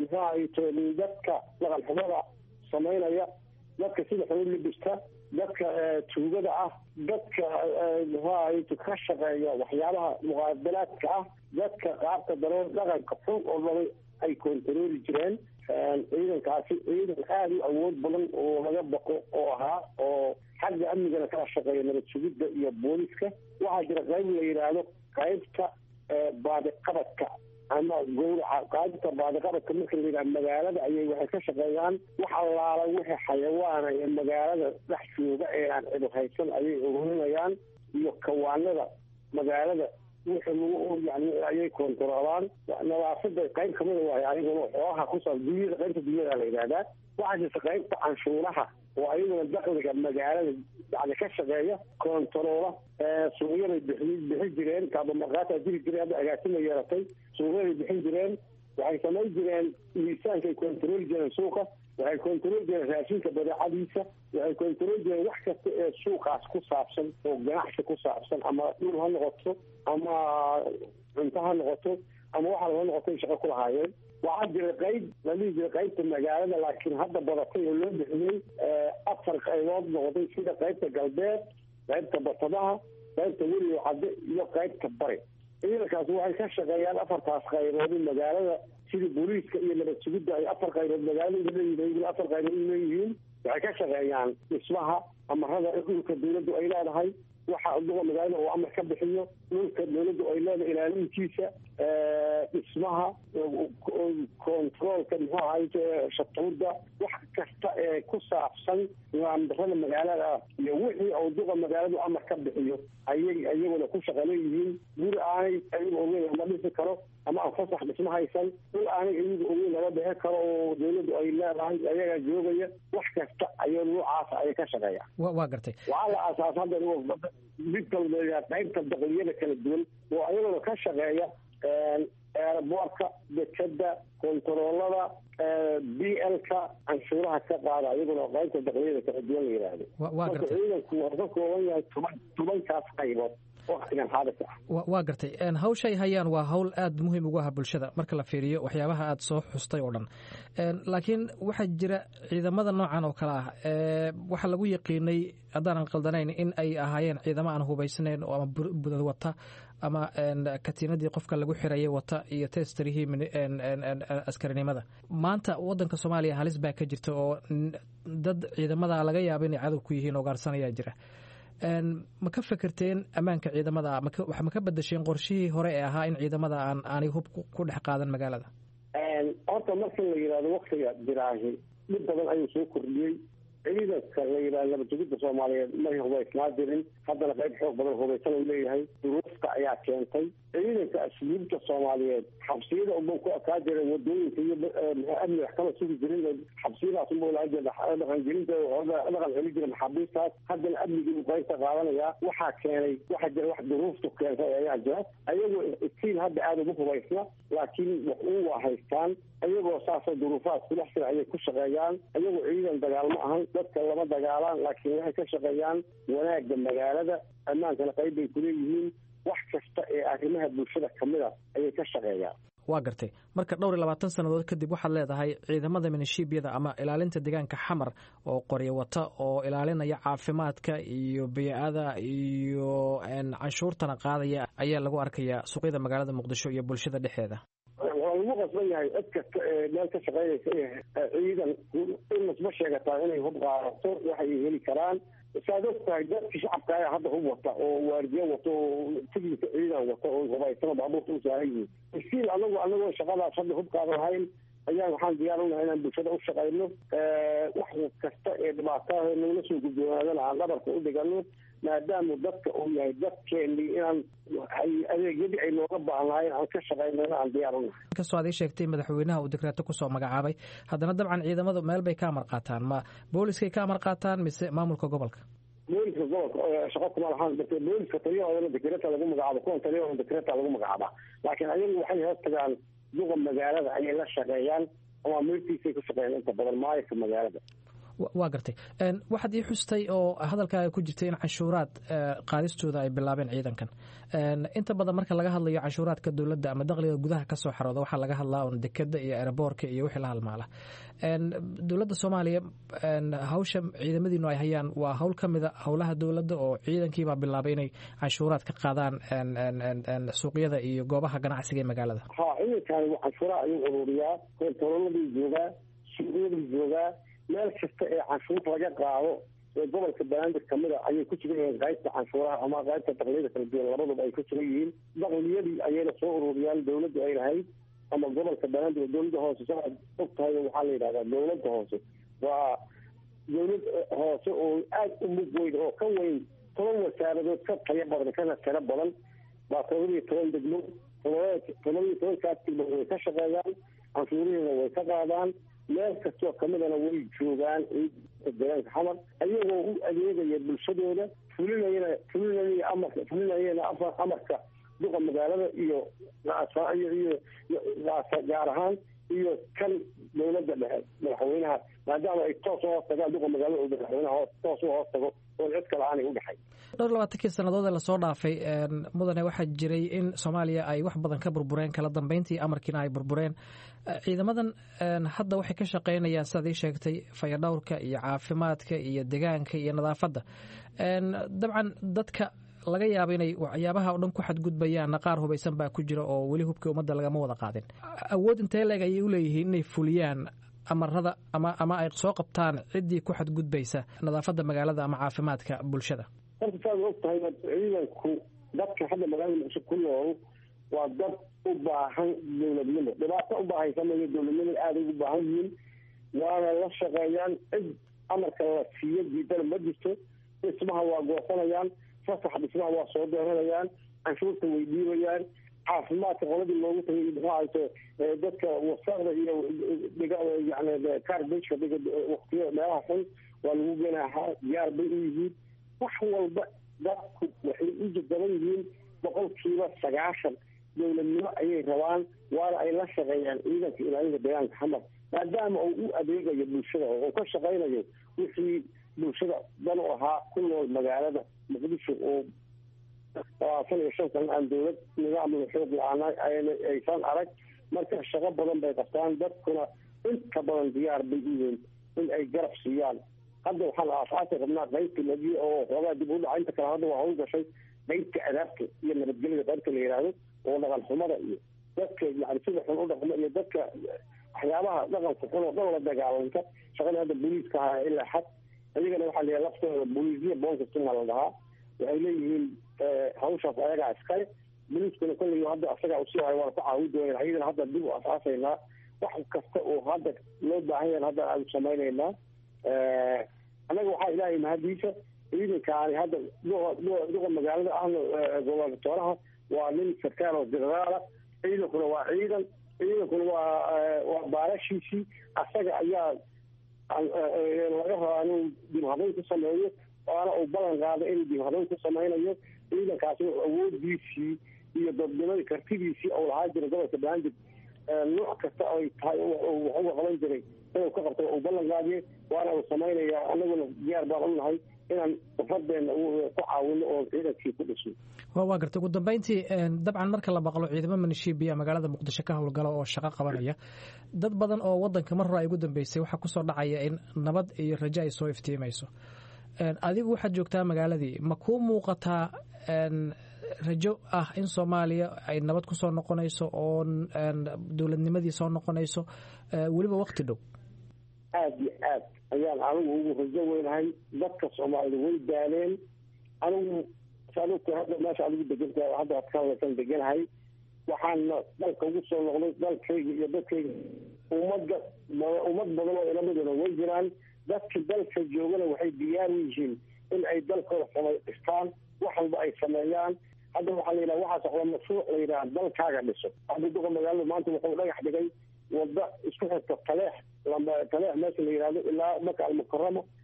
dadka dhaqan xumada samaynaya, dadka sida xubin libista, dadka tuugada ah, dadka ka shaqeeya waxyaabaha muqaabalaadka ah, dadka qaabka daroon dhaqanka xun oo dhan ay kontarooli jireen. ciidankaasi ciidan aada u awood badan oo laga baqo oo ahaa, oo xagga amnigana kala shaqeeya nabad sugidda iyo booliska. waxaa jira qayb la yidhaahdo qaybta baadiqabadka ama gowraca. qaybta baadiqabadka marka la yidhaha magaalada ayay waxay ka shaqeeyaan wax allaala wixii xayawaana ee magaalada dhex jooga ee aan cidu haysan ayay ururinayaan, iyo kawaanada magaalada wixii yani ayay kontaroolaan. nadaafada qayb kamida waay ayaguna xoogaha kusaab dunyada, qaybta dunyada la yidhahdaa. waxaa jirta qaybta canshuuraha oo ayaguna dakhliga magaalada yani ka shaqeeya, kontaroola. suuqyaday bixin jireen, kaabamaqaataa jiri jireen, hadda agaasima yeeratay. suuqyaday bixin jireen, waxay samayn jireen miisaankay kontarooli jireen suuqa, waxay kontarooli jireen raashinka badeecadiisa, waxay kontarooli jireen wax kasta ee suuqaas ku saabsan oo ganacsi ku saabsan, ama dhul ha noqoto, ama cunto ha noqoto, ama waxa laga noqotay shaqo ku lahaayeen. waxaa jira qayb la dhihi jiray qaybta magaalada, laakiin hadda badatay oo loo bixiyey 4 qaybood noqotay, sida qaybta galbeed, qaybta basadaha, qaybta weliyo cadde iyo qaybta bari. ciidankaasi waxay ka shaqeeyaan 4taas qaybood magaalada, sida booliiska iyo nabad sugidda ay 4 qaybood magaalada leeyihiin, 4 qaybood leeyihiin. waxay ka shaqeeyaan dhismaha amarada dhulka dawladdu ay leedahay, waxa duqa magaalada oo amar ka bixiyo, dhulka dawladdu ay leedahay ilaalintiisa, dhismaha, controolka muxuu ahay shatuurda, wax kasta ee ku saabsan nidaamdarrada magaalada iyo wixii oo duqa magaaladu amar ka bixiyo ayay iyaguna ku shaqo leeyihiin. guri aanay ayaga ogeyn lama dhisi karo, ama aan fasax dhisma haysan, dhul aanay iyaga ogeyn lama bixi karo oo dawladdu ay leedahay, ayagaa joogaya. wax kasta ayay noocaasa ayay ka shaqeeyaan. waa gartay. waxaa la aasaas hadda mid kaloo qaybta dakliyada kala duwan oo ayaguna ka shaqeeya eeraboorka, dekada, kontaroolada, BL-ka, canshuuraha ka qaada, ayaguna qaybta dakliyada kala duwan la yidhaahdo. marka ciidanku waa ka kooban yahay 10kaas qaybood waqtigan xaadirka ah. waa gartay. hawshay hayaan waa hawl aada muhiim ugu ah bulshada marka la fiiriyo waxyaabaha aada soo xustay oo dhan. laakiin waxaa jira ciidamada noocan oo kale ah, waxaa lagu yaqiinay haddaanan qaldanayn in ay ahaayeen ciidamo aan hubaysnayn oo ama budad wata, ama katiinadii qofka lagu xirayay wata, iyo testerihii askarinimada. maanta wadanka Soomaaliya halis baa ka jirta oo dad ciidamada laga yaabo inay cadow ku yihiin oo gaarsanaya jira. ma ka fekerteen ammaanka ciidamada? ma ka bedesheen qorshihii hore ee ahaa in ciidamada aanay hub ku dhex qaadan magaalada? horta marka la yidhahdo waqtiga jiraahi mid badan ayuu soo kordhiyey. ciidanka la yidhahdo nabad sugidda Soomaaliyeed may hubaysnaa jirin, haddana qayb xoog badan hubaysan uu leeyahay. duruufta ayaa keentay. ciidanka asluubta Soomaaliyeed xabsiyada unbau ku ekaa jiray, wadooyinka iyo amni wax kama sugi jirin. xabsiyadaas unbau laga jira dhaqangelinta, dhaqan celi jira maxaabiistaas. haddana amnigii uu qaybta qaadanayaa. waxaa keenay, waxaa jira wax duruuftu keentay ayaa jira. ayagoo itiin hadda aada ugu hubaysna, laakiin wax waa haystaan. ayagoo saasoo duruufaad kudhex jira ayay ku shaqeeyaan. ayagoo ciidan dagaalmo ahan, dadka lama dagaalaan, laakiin waxay ka shaqeeyaan wanaagga magaalada, ammaankana qayb bay kuleeyihiin. wax kasta ee arrimaha bulshada kamid a ayay ka shaqeeyaan. waa gartay. marka 22 sannadood kadib waxaad leedahay ciidamada minishiibiyada ama ilaalinta deegaanka xamar oo qoryo wata, oo ilaalinaya caafimaadka iyo biicada iyo canshuurtana qaadaya, ayaa lagu arkayaa suuqyada magaalada Muqdisho iyo bulshada dhexdeeda. waa lagu qasban yahay cid kasta ee meel ka shaqeynaysa ciidan in nasba sheegataa inay hub qaadato, waxay heli karaan. saad og tahay dadka shacabka ayaa hadda hub wata oo waardiyo wato oo tignika ciidan wata oo hubaysano baabuurta u saaran yihiin. iskiil anagoo shaqadaas hadda hub qaadan lahayn ayaan waxaan diyaar u nahay inaan bulshada u shaqayno. wax kasta ee dhibaataa nagala soo gudboonaadana aan dhabarka u dhigano, maadaama dadka uu yahay dadkeennii inaan adeegyadii ay nooga baahan lahayn aan ka shaqaynana aan diyaar u nahay. inkastoo aad ii sheegtay madaxweynaha uu dekreeto kusoo magacaabay, haddana dabcan ciidamadu meel bay ka amar qaataan. ma booliskay ka amar qaataan mise maamulka gobolka? booliska gobolka shaqo kuma lahaan booliska taliyahoodana dekreta lagu magacaabo kuwan taliyahooda dekreta lagu magacaabaa laakiin ayagu waxay hoos tagaan duqa magaalada ayay la shaqeeyaan ama amirtiisay ku shaqeeyaan inta badan maayirka magaalada. waa gartay waxaad ii xustay oo hadalkaaga ku jirtay in canshuuraad qaadistooda ay bilaabeen ciidankan inta badan marka laga hadlayo canshuuraadka dowladda ama dakhliga gudaha kasoo xarooda waxaa laga hadlaa un dekeda iyo aeroboorka iyo wixii la halmaala. dowladda soomaaliya hawsha ciidamadiinu ay hayaan waa hawl ka mida howlaha dowladda oo ciidankiibaa bilaabay inay canshuuraad ka qaadaan suuqyada iyo goobaha ganacsiga ee magaalada. ha ciidankaani canshuuraha ayuu ururiyaa kontaroladii joogaa suuqyadii joogaa meel kasta ee canshuurta laga qaado ee gobolka banaadir kamida ayay ku sugan yihiin qaybta canshuuraha ama qaybta dakliyada kala duwan labaduba ay ku sugan yihiin. dakliyadii ayayna soo ururiyaan dowladdu ay lahayd ama gobolka banaadir dowladda hoose saaad og tahay waxaa la yidhahdaa dowladda hoose waa dowlad hoose oo aada u mug weyn oo ka weyn 10 wasaaradood ka tayo badan kana tiro badan waa 11 degmo 11 degmo way ka shaqeeyaan canshuurihiina way ka qaadaan meel kastoo kamidana way joogaan deegaanka xamar ayagoo u adeegaya bulshadooda fulinayana amarka duqa magaalada iyo gaar ahaan iyo kan dowladda dhexe madaxweynaha maadaama ay toos u hoos tagaan duqa magaalada oo madaxweynaha toos u hoos tago oo cid kale aanay u dhexay. dhowr 20 sannadood ee lasoo dhaafay mudane waxaa jiray in Soomaaliya ay wax badan ka burbureen kala dambeyntii amarkiina ay burbureen ciidamadan hadda waxay ka shaqeynayaan sidii sheegtay fayadhowrka iyo caafimaadka iyo deegaanka iyo nadaafadda dabcan dadka laga yaabo inay waxyaabaha oo dhan ku xadgudbayaan qaar hubaysan baa ku jira oo weli hubka ummadda lagama wada qaadin awood intee leeg ayay u leeyihiin inay fuliyaan amarada ama ay soo qabtaan ciddii ku xadgudbaysa nadaafadda magaalada ama caafimaadka bulshada. horta saad og tahay ciidanku dadka hadda magaalada muqdisho ku nool waa dad u baahan dowladnimo dhibaato u baahaysa mayo dowladnimo aada ugu baahan yihiin waana la shaqeeyaan cid amarka la siiyo diidana ma jirto dhismaha waa goosanayaan fasaxa dhismaha waa soo dooranayaan canshuurta way dhiibayaan caafimaadka qoladii loogu tagay muxuahayto dadka wasaqda iyo yani carbageka waqtiyo meelaha xun waa lagu geenahaa diyaar bay u yihiin wax walba dadku waxay u jadaban yihiin 90% dowladnimo ayay rabaan waana ay la shaqeeyaan ciidanka ilaalinta deegaanka xamar maadaama uu u adeegayo bulshada oo ka shaqeynayo wixii bulshada dan u ahaa ku nool magaalada muqdisho oo 25 sano aan dowlad nidaamka xoog la-aan aysan arag marka shaqo badan bay qabtaan dadkuna inta badan diyaar bay u yihiin in ay garab siiyaan. hadda waxaan aasaasi rabnaa qaybta lagiya oo xoogaa dib u dhaca inta kale hadda waa hawl gashay qaybta adaabta iyo nabadgelyada qaybta la yidhaahdo oo dhaqan xumada iyo dadka yani sida xun u dhaqmo iyo dadka waxyaabaha dhaqanka xun oo dhan la dagaalanka shaqada hadda booliiska ahaa ilaa xad ayagana waxaa layahay laftooda booliisya boonsastina la dhahaa waxay leeyihiin hawshaas ayagaa iskale booliiskuna kolley hadda asagaa usii hayo waana ku caawin dooneen ayadana hadda dib u asaasaynaa wax kasta oo hadda loo baahan yahan hadda aanu samaynaynaa. annaga waxaa ilaahay mahadiisa ciidankaani hadda duqa magaalada ahna gobernatoraha waa nin sarkaal oo generaala ciidankuna waa ciidankuna waa baarashiisii asaga ayaa laga rabaa inuu dib habayn ku sameeyo waana uu ballan qaada inuu dib habayn ku sameynayo ciidankaasi awoodiisii iyo dadnimadii kartidiisii oo lahaa jira gobolka banaadir nooc kasta ay tahay wax uga qaban jiray inuu ka qabto uu ballan qaadiye waana uu samaynayaa anaguna diyaar baan u nahay inaan ufadeena ku caawino oo ciidankii ku dhisno. waa gartay ugu dambeyntii dabcan marka la maqlo ciidamo manishiibiya magaalada muqdisho ka howlgala oo shaqo qabanaya dad badan oo wadanka mar hore ay ugu dambeysay waxaa kusoo dhacaya in nabad iyo rajo ay soo iftiimayso. adigu waxaad joogtaa magaaladii ma kuu muuqataa rajo ah in Soomaaliya ay nabad ku soo noqonayso oo dowladnimadii soo noqonayso waliba waqti dhow? aad iyo aad ayaan anigu ugu rajo weynahay dadka Soomaalida way daaleen anigu saadku hadda meesha adigu degantahay hadda adkaan deganahay waxaan dalka ugu soo noqday dalkayga iyo dadkayga ummad badan oo ilamadooda way jiraan dadka dalka joogana waxay diyaar u yihiin in ay dalkooda samaystaan wax walba ay sameeyaan. hadda waxaa la yidhaha waxaa socda mashruuc la yidhaha dalkaaga dhiso hadda duqa magaalada maanta wuxuu dhagax dhigay wada isku xirta taleex meesha la yidhahdo ilaa maka almukaramo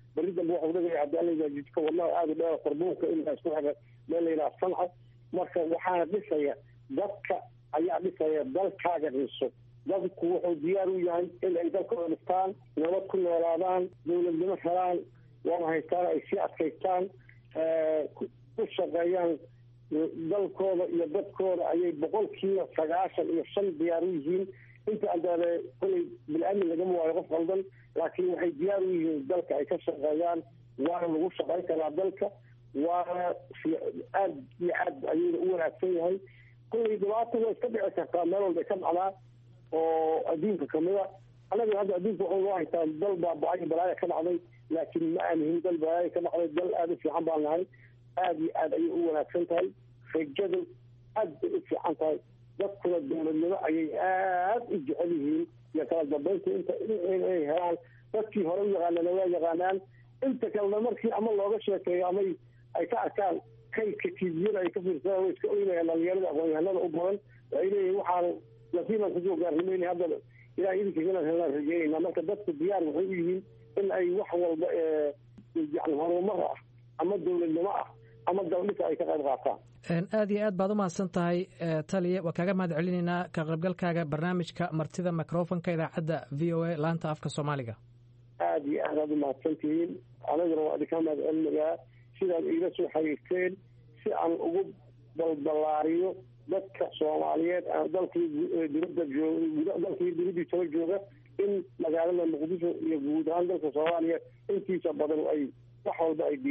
beri dambe waxau dhigaya hadaalayda jidka wadnaha aada u dheer qarbuunka ilaa isku xira meel la yidhaha sanca marka waxaana dhisaya dadka ayaa dhisaya dalkaaga dhiso dadku wuxuu diyaar u yahay in ay dalkooda dhistaan nabad ku noolaadaan dawladnimo helaan waana haystaan ay sii adkaystaan ku shaqeeyaan dalkooda iyo dadkooda ayay 95% diyaar u yihiin inta adaada kulay bilaamin lagama waayo qof qaldan laakiin waxay diyaar u yihiin dalka ay ka shaqeeyaan waana lagu shaqayn karaa dalka waana aad iyo aad ayuu u wanaagsan yahay kulay dhibaato way iska dhici kartaa meel walba ka dhacdaa oo adduunka kamida anaga hadda adduunka waxay noo haytaa dal baabacay balaaya ka dhacday laakiin ma aanihin dal balaaya ka dhacday dal aada u fiican baan nahay aada iyo aad ayay u wanaagsan tahay rajadu aad bay u fiican tahay dadkuna dawladnimo ayay aad u jecel yihiin iyo kala dambeynta inay helaan dadkii hore u yaqaanana waa yaqaanaan inta kalena markii ama looga sheekeeyo ama ay ka arkaan kaydka tiibiyada ay ka fiirsadaan way iska oynayaan dhalinyarada aqoon-yahanada u badan ay leeyihin waxaan lasiiban kusoo gaarnimayna hadda ilaah idinkiisa inaan helaan rajeynayna marka dadku diyaar waxay u yihiin in ay wax walba yani horumar ah ama dawladnimo ah ama daldhisa ay ka qayb qaataan aad iyo aad baad u mahadsan tahay taliya waa kaaga mahad celinaynaa ka qaybgalkaaga barnaamijka martida microfonka idaacadda v o a laanta afka soomaaliga aada iyo aad aad u mahadsantihiin aniguna waa idinka mahad celinayaa sidaad iila soo xiriirteen si aan ugu balballaariyo dadka soomaaliyeed dalkii dibadda jooga dalkii dibaddiisaba jooga in magaalada muqdisho iyo guud ahaan dalka soomaaliya intiisa badan ay wax walba ay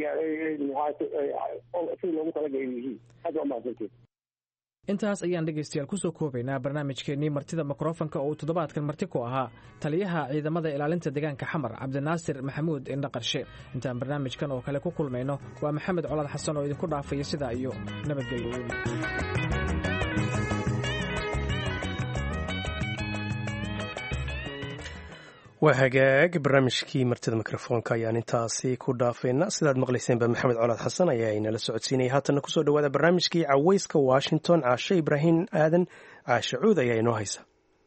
si loogu talagelin yihiin aad waa mahadsantiin intaas ayaan dhegaystayaal kusoo koobaynaa barnaamijkeennii martida mikrofonka oo uu toddobaadkan marti ku ahaa taliyaha ciidamada ilaalinta deegaanka xamar cabdinaasir maxamuud indhaqarshe intaan barnaamijkan oo kale ku kulmayno waa maxamed colaad xasan oo idinku dhaafaya sidaa iyo nabadgelyo waa hagaag barnaamijkii martida mikrofoonka ayaan intaasi ku dhaafayna sidaad maqlayseenba maxamed colaad xasan ayaa inala socodsiinaya haatanna kusoo dhawaada barnaamijkii caweyska washington caashe ibraahim aadan caashe cuud ayaa inoo haysa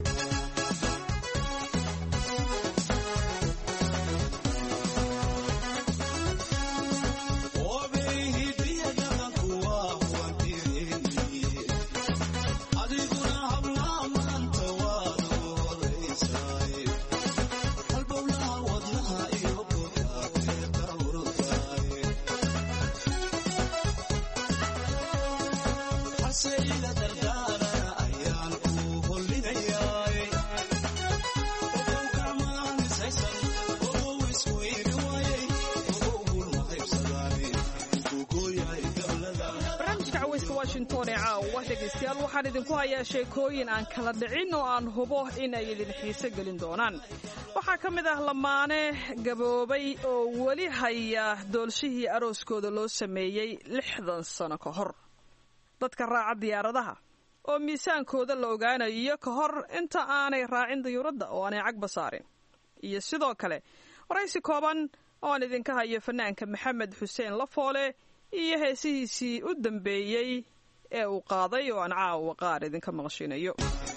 waxaan idinku hayaa sheekooyin aan kala dhicin oo aan hubo inay idin xiise gelin doonaan waxaa ka mid ah lamaane gaboobay oo weli haya doolshihii arooskooda loo sameeyey 60 sano ka hor dadka raaca diyaaradaha oo miisaankooda la ogaanayo ka hor inta aanay raacin diyuuradda oo aanay cagba saarin iyo sidoo kale waraysi kooban oo aan idinka hayo fanaanka maxamed xuseen lafoole iyo heesihiisii u dambeeyey ee uu qaaday oo aan caawa qaar idinka maqashinayo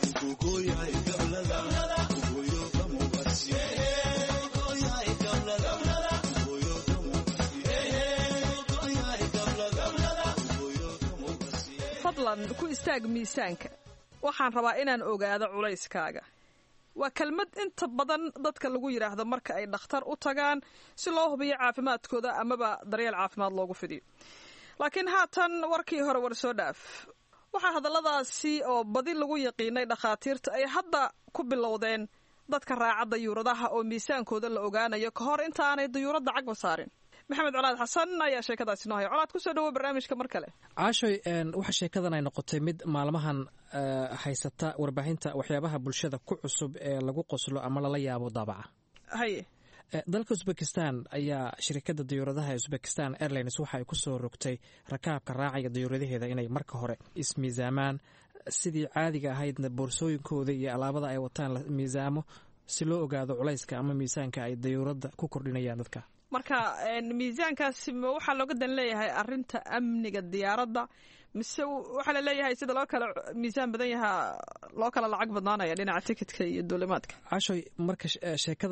fadlan ku istaag miisaanka waxaan rabaa inaan ogaado culayskaaga waa kelmad inta badan dadka lagu yidhaahdo marka ay dhakhtar u tagaan si loo hubiyo caafimaadkooda amaba daryeel caafimaad loogu fidiyo laakiin haatan warkii hore war soo dhaaf waxaa hadalladaasi oo badi lagu yaqiinay dhakhaatiirta ay hadda ku bilowdeen dadka raaca dayuuradaha oo miisaankooda la ogaanayo ka hor inta aanay dayuuradda cagba saarin maxamed colaad xasan ayaa sheekadaasi noo haya colaad kusoo dhawo barnaamijka mar kale caashoy waxa sheekadan ay noqotay mid maalmahan haysata warbaahinta waxyaabaha bulshada ku cusub ee lagu qoslo ama lala yaabo daabaca haye dalka uzbekistan ayaa shirkadda dayuuradaha ee uzbekistan airlines waxa ay ku soo rogtay rakaabka raacaya dayuuradaheeda inay marka hore ismiisaamaan sidii caadiga ahaydna boorsooyinkooda iyo alaabada ay wataan la miisaamo si loo ogaado culayska ama miisaanka ay dayuuradda ku kordhinayaan dadka marka miisaankaasi waxaa looga dan leeyahay arinta amniga diyaaradda mise waxaa la leeyahay sida loo kala miisaan badan yahaa loo kala lacag badnaanaya dhinaca tikitka iyo duulimaadka cashoy marka sheekadan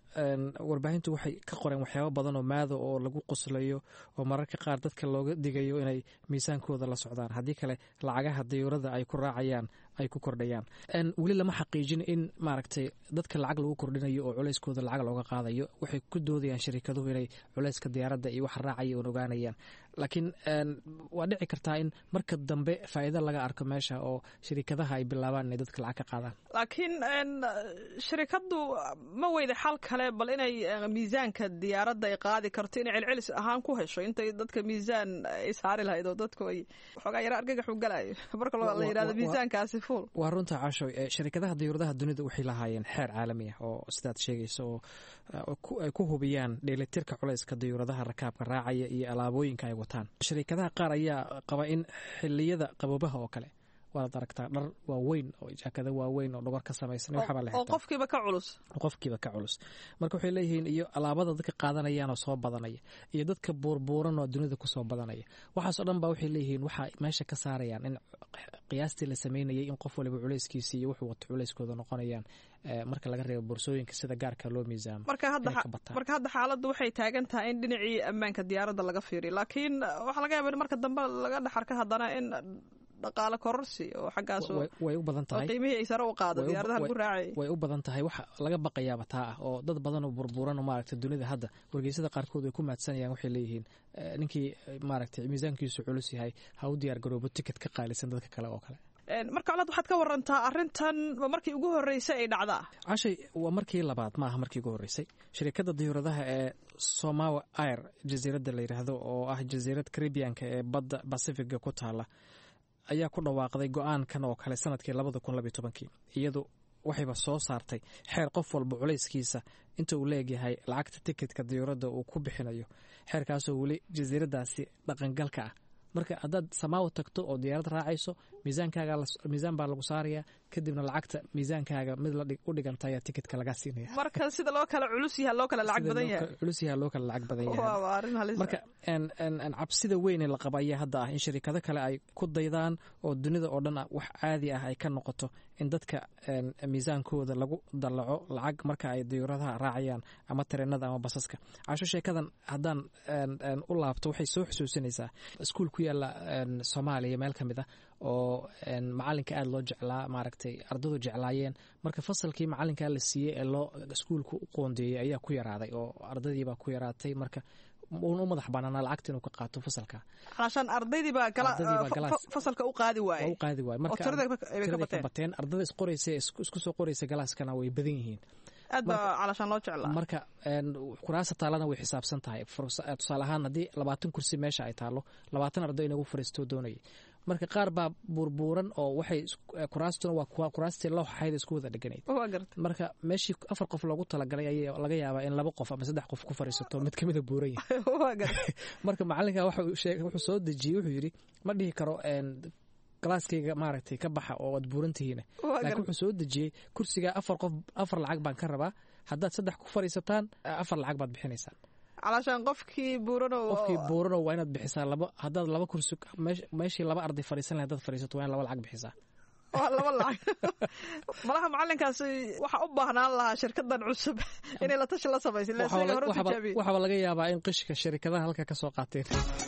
warbaahintu waxay ka qoreen waxyaabo badan oo maado oo lagu qoslayo oo mararka qaar dadka looga digayo inay miisaankooda la socdaan haddii kale lacagaha dayuurada ay ku raacayaan ay ku kordhayaan weli lama xaqiijin in maaragtay dadka lacag lagu kordhinayo oo culeyskooda lacag looga qaadayo waxay ku doodayaan shirikaduhu inay culeyska diyaaradda iyo waxa raacaya oon ogaanayaan laakiin waa dhici kartaa in marka dambe faa'iido laga arko meesha oo shirikadaha ay bilaabaan inay dadka lacag ka qaadaan laakiin shirikaddu ma weyda xal kale bal inay miisaanka diyaaradda ay qaadi karto inay celcelis ahaan ku hesho intay dadka miisaan ay saari lahayd oo dadku ay waxoogaa yara argagax u galayo marka la yidhahdo miisaankaasi fuul waa runta cashoy shirikadaha diyuuradaha dunida waxay lahaayeen xeer caalami ah oo sidaad sheegaysa oo ay ku hubiyaan dheelitirka culayska diyuuradaha rakaabka raacaya iyo alaabooyinka ay wataan shirikadaha qaar ayaa qaba in xiliyada qaboobaha oo kale waad aragtaa dhar waaweyn oo jaakada waaweyn oo dhogor ka samaysan oo qofkiiba ka culus marka waxay leeyihiin iyo alaabada dadka qaadanayaan oo soo badanaya iyo dadka buurbuuran oo dunida kusoo badanaya waxaasoo dhan baa waxay leeyihiin waxaa meesha ka saarayaan in qiyaastii la sameynayay in qof waliba culeyskiisa iyo wuxuu wato culeyskooda noqonayaan marka laga reebo boorsooyinka sida gaarka loo miisaamo marka hadda xaaladdu waxay taagan tahay in dhinacii ammaanka diyaaradda laga fiiriyo laakiin waxaa laga yaaba in marka dambe laga dhaxarka haddana in dhaqaale kororsi oo xaggaas way u badan tahay qiimihii ay sare u qaado diyaaradaha lagu raacay way u badan tahay waxa laga baqayaaba taa ah oo dad badan oo burburan oo maaragtay dunida hadda wargeysada qaarkood ay ku maadsanayaan waxay leeyihiin ninkii maaragtay miisaankiisu culus yahay ha u diyaar garoobo ticket ka qaalisan dadka kale oo kale marka colaad waxaad ka warantaa arrintan ma markii ugu horreysay ay dhacdaa cashay waa markii labaad ma aha markii ugu horreysay shirikadda diyuuradaha ee Somalia Air jasiiradda la yidhaahdo oo ah jasiirad Caribbeanka ee badda Pacifiga ku taala ayaa ku dhawaaqday go'aankan oo kale sanadkii 2012 iyadu waxayba soo saartay xeer qof walba culayskiisa inta uu leeyahay lacagta ticketka diyuuradda uu ku bixinayo xeerkaasoo weli jasiiradaasi dhaqangalka ah marka haddaad samaawa tagto oo diyaarad raacayso miisaan baa lagu saarayaa kadibna lacagta miisaankaaga mid u dhigantaya ticketka laga siinaya marka sida loo kala culus yahay loo kala lacag badan yahay marka cabsida weyn ee la qaba ayaa hadda ah in shirikado kale ay ku daydaan oo dunida oo dhan wax caadi ah ay ka noqoto in dadka miisaankooda lagu dalaco lacag marka ay diyuuradaha raacayaan ama tareenada ama basaska casho sheekadan haddaan u laabto waxay soo xusuusinaysaa iskuul ku yaala Soomaaliya meel ka mid ah oo macalinka aad loo jeclaa maaragtay ardaydu jeclaayeen marka fasalkii macalinka la siiyay ee loo iskuulku u qoondeeyay ayaa ku yaraaday oo ardaydii baa ku yaraatay marka uu madax banaana lacagta inuu ka qaato fasalka xalashan ardaydii baa fasalka u qaadi waayay marka ka bateen ardayda isku soo qoraysa galaaskana way badan yihiin aad baa calashaan loo jeclaa marka kuraasta taalana way xisaabsan tahay tusaale ahaan haddii 20 kursi meesha ay taalo 20 arday inagu fariisto doonayay marka qaar baa burbuuran oo waxay kuraastuna waa kuraastii loo xayda isku wada dhiganayd marka meeshii 4 qof loogu talagalay ayaa laga yaabaa in 2 qof ama 3 qof ku fariisato mid kamid ah buuran yahay marka macalinka wuxuu soo dejiyay wuxuu yiri ma dhihi karo galaaskayga maaragtay ka baxa oo aad buurantihiin laakiin wuxuu soo dejiyay kursiga 4 qof 4 lacag baan ka rabaa haddaad 3 ku fariisataan 4 lacag baad bixinaysaan calashaan qofkii buurano waa inaad bixisaa haddaad 2 kursi meeshii 2 arday fariisan lahayd dad fariisato waa in 2 lacag bixisaa laba lacag malaha macalinkaasi waxa u baahnaan lahaa shirkadan cusub inay la tashi la samayso waxaa laga yaabaa in qishka shirkadaha halka ka soo qaateen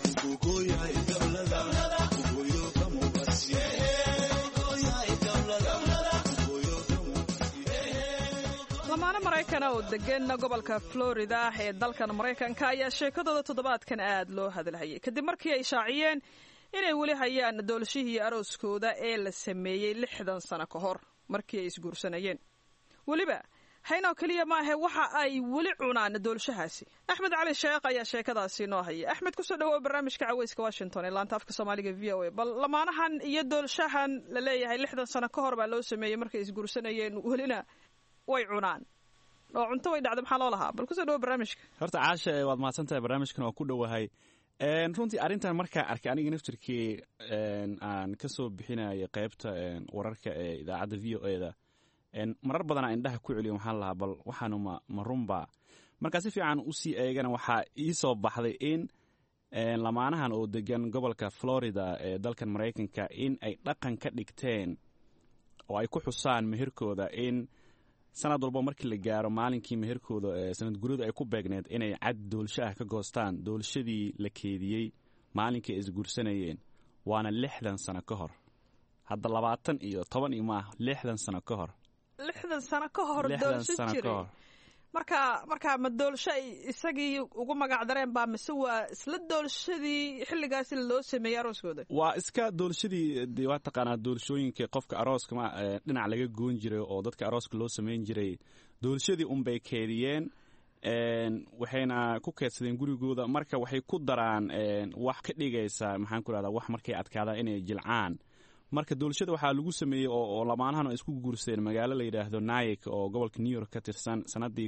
lamaane Maraykan oo degan gobolka Florida ee dalkan Maraykanka ayaa sheekadooda toddobaadkan aad loo hadalhayay kadib markii ay shaaciyeen inay weli hayaan doolshihii arooskooda ee la sameeyey 60 sano ka hor markii ay isguursanayeen weliba haynoo kaliya maahe waxa ay weli cunaan doolshahaasi axmed cali sheekh ayaa sheekadaasi noo hayay axmed kusoo dhawow barnaamijka caweyska Washington ee laanta afka Soomaaliga VOA bal lamaanahan iyo doolshahan la leeyahay 60 sano ka hor baa loo sameeyey markay isguursanayeen welina way cunaan oo cunto way dhacday maxaa loo lahaa bal kusoo dhawow barnaamijka horta caasha waad mahadsantahay barnaamijkan waa ku dhowahay runtii arrintan markaa arkay aniga naftirkii aan ka soo bixinaya qaybta wararka ee idaacadda VOA-da marar badan aan indhaha ku celiyo waxaan lahaa bal waxaanu ma runba markaa si fiican u sii eegana waxaa ii soo baxday in lamaanahan oo degan gobolka Florida ee dalkan Maraykanka in ay dhaqan ka dhigteen oo ay ku xusaan meherkooda in sanad walba markii la gaaro maalinkii meherkooda sanad gurida ay ku beegneed inay cad doolsho ah ka goostaan doolshadii la keediyey maalinkii ay isguursanayeen waana 60 sano ka hor hadda 20 iyo 10 iyo maaha 60 sano ka hor 60 sano ka hor doolsho jiray marka ma doolsho ay isagii ugu magac dareen baa mise waa isla doolshadii xilligaasi loo sameeyay arooskooda waa iska doolshadii waa taqaanaa doolshooyinka qofka arooska dhinac laga goon jiray oo dadka arooska loo sameyn jiray doolshadii unbay keediyeen waxayna ku keedsadeen gurigooda marka waxay ku daraan wax ka dhigaysa maxaan ku rahdaa wax markay adkaadaan inay jilcaan marka doolshada waxaa lagu sameeyey oo lamaanahan ay isku guursadeen magaalo la yidhaahdo Nyack oo gobolka New York ka tirsan sanadii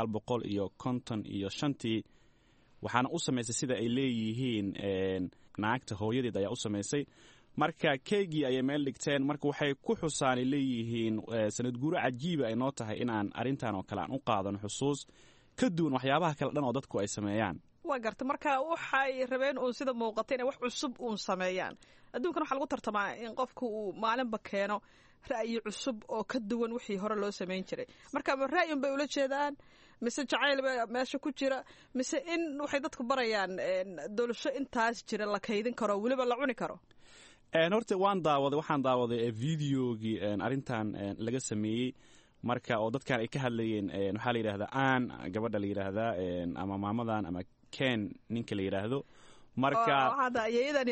1955 waxaana u samaysay sida ay leeyihiin naagta hooyadeed ayaa u samaysay marka keegii ayay meel dhigteen marka waxay ku xusaan leeyihiin sanad guuro cajiiba ay noo tahay inaan arintan oo kale aan u qaadano xusuus ka duwan waxyaabaha kale dhan oo dadku ay sameeyaan waa garta marka waxay rabeen uun sida muuqata inay wax cusub uun sameeyaan adduunkan waxaa lagu tartamaa in qofku uu maalinba keeno ra'yi cusub oo ka duwan wixii hore loo samayn jiray marka ma ra'yin bay ula jeedaan mise jacayl baa meesha ku jira mise in waxay dadku barayaan doolsho intaas jira la kaydin karo weliba la cuni karo horta waxaan daawaday videogii arintan laga sameeyey marka oo dadkan ay ka hadlayeen waxaa la yidhaahdaa aan gabadha la yidhaahdaa ama maamadan ama Ken ninka la yiraahdo marka ayadani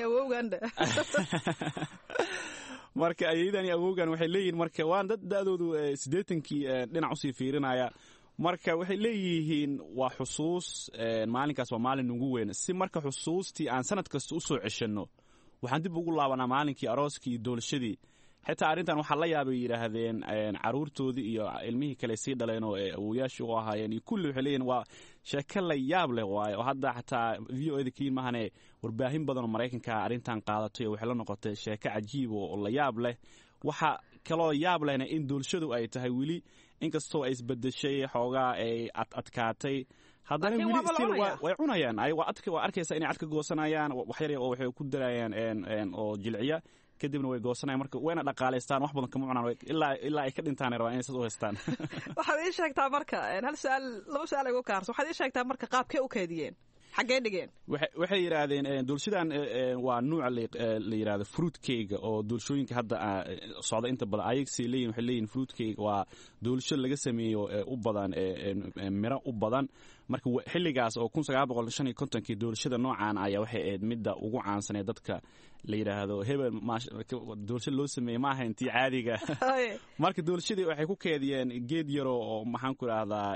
awowgan waxay leeyihiin marka waan dad daadoodu 80kii dhinac u sii fiirinaya marka waxay leeyihiin waa xusuus maalinkaas waa maalin ugu weyn si marka xusuustii aan sanad kasta u soo ceshano waxaan dib ugu laabanaa maalinkii arooskii iyo doolshadii xitaa arrintan waxaa la yaabay yidhaahdeen caruurtoodii iyo ilmihii kale sii dhaleen oo awooyaashii u ahaayeen iyo kulli waxay leeyihin waa sheeko la yaab leh waaye oo hadda xataa VOA-da keliin maahane warbaahin badan oo Maraykanka arrintan qaadatay oo waxay la noqotay sheeko cajiib oo la yaab leh waxa kaloo yaab lehna in doolshadu ay tahay weli inkastoo ay isbedeshay xoogaa ay adkaatay haddana weli still way cunayaan waa arkaysa inay cad ka goosanayaan wax yar oo waxay ku darayaan oo jilciya kadibna way goosanayaan marka wayna dhaqaalaystaan wax badan kama cunaan ilaa ay ka dhintaan rabaan inay saas u haystaan waxaad ii sheegtaa marka hal su'aal laba su'aal igu kaarso waxaad ii sheegtaa marka qaabkee u keediyeen xaggee dhigeen waxay yidhaahdeen doolshadan waa nuuca la yidhaahdo fruit cake oo doolshooyinka hadda socda inta badan ayagsi leeyihin waxay leeyihin fruit cake waa doolsho laga sameeyo u badan miro u badan marka xilligaas oo 1955kii doolshada noocaan ayaa waxay ahayd midda ugu caansan ee dadka la yidhaahdo hebel doolsho loo sameeyey ma aha intii caadiga marka doolshadii waxay ku keediyeen geed yaro oo maxaan ku idhaahdaa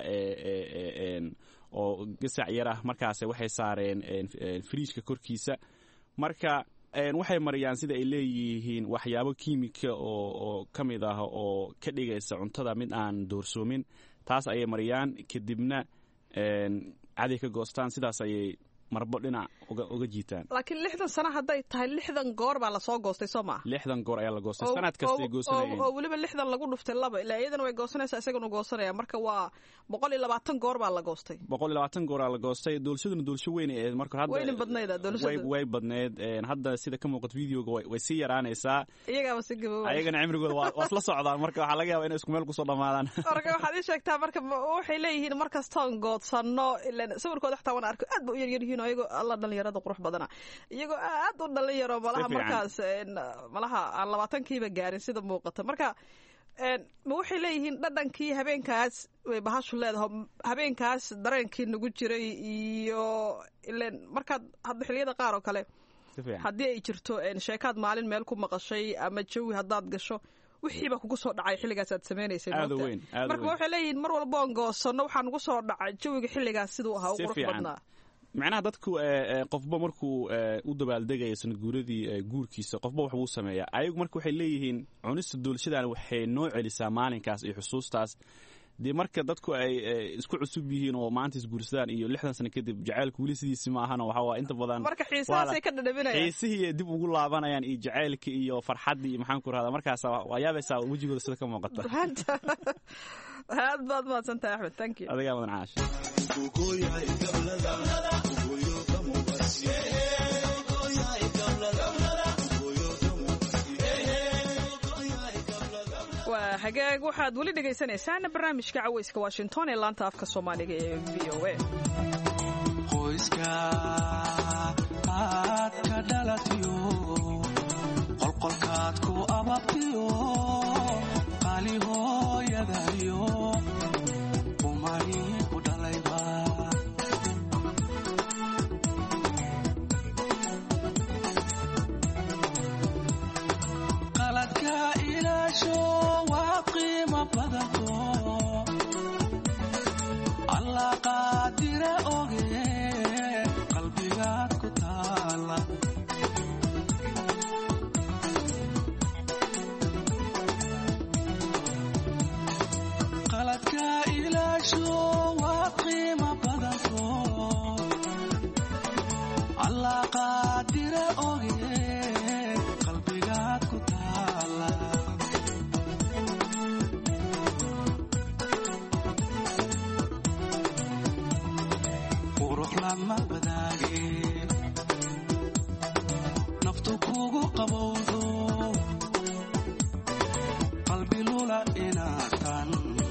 oo gasac yar ah markaas waxay saareen fridge-ka korkiisa marka waxay mariyaan sida ay leeyihiin waxyaabo kiimika oo ka mid ah oo ka dhigaysa cuntada mid aan doorsoomin taas ayay mariyaan kadibna caday ka goostaan sidaas ayay marbo dhinac uga jiitaan laakiin 60 sano hadday tahay 60 goor baa la soo goostay soo ma 60 goor ayaa la goostay sanad kasta ay goosanayeen oo waliba 60 lagu dhuftay laba ilaa iyadana way goosanaysaa isaguna goosanaya marka waa 120 goor baa la goostay 120 goor la goostay doolshaduna doolsho weyn ee marka hadda way badneed doolshadu way badneed hadda sida ka muuqato videoga way sii yaraanaysaa iyaga si gaboway ayagana cimrigooda waa isla socdaan marka waxa laga yaabaa inay isku meel ku soo dhamaadaan marka waxaad ii sheegtaa marka waxay leeyihiin markastoon goodsano ilaa sawirkooda xataa waan arko aad buu yar yihiin iyagoo alla dhalinyarada qurux badana iyagoo aad u dhalinyaro malaha markaas malaha aan 20kiiba gaarin sida muuqata marka ma waxay leeyihiin dhadhankii habeenkaas way bahashu leedahay habeenkaas dareenkii nagu jiray iyo ileen markaad hadda xilliyada qaar oo kale haddii ay jirto sheekaad maalin meel ku maqashay ama jawi haddaad gasho wixiiba kugu soo dhacay xilligaas aad sameynaysay marka waxay leeyihiin mar walba oon goosano waxaa nugu soo dhacay jawiga xilligaas siduu ahaa u qurux badnaa macnaha dadku qofba markuu u dabaaldegayo sanad guuradii guurkiisa qofba wax buu sameeyaa ayagu marka waxay leeyihiin cunista doolshadan waxay noo celisaa maalinkaas iyo xusuustaas dee marka dadku ay isku cusub yihiin oo maanta isguursadaan iyo 60 sano kadib jacaylku weli sidiisi ma ahana waxa inta badan marka xiisaasay ka dhadhaminayaan xiisihii dib ugu laabanayaan iyo jacaylka iyo farxadda iyo maxaan ku rahdaa markaas waa yaabaysaa wajigooda sida ka muuqata aad baad mahadsantahay Axmed thank you adiga madan caash hagaag waxaad weli dhegaysanaysaana barnaamijka cawayska washington ee laanta afka soomaaliga ee v o a qoyska aad ka dhalatiyo qolqolkaad ku ababtiyo qaali hooyadayo umani ku dhalayba qaladka ilaasho waa qiimo badanto allah qaadira oge qalbigaad ku taala qaladka ilaasho waa qiimo badanto allah qaadira oge qalbigaad ku taala qurux lama wadaage naftu kugu qabowdo qalbi lula inaatan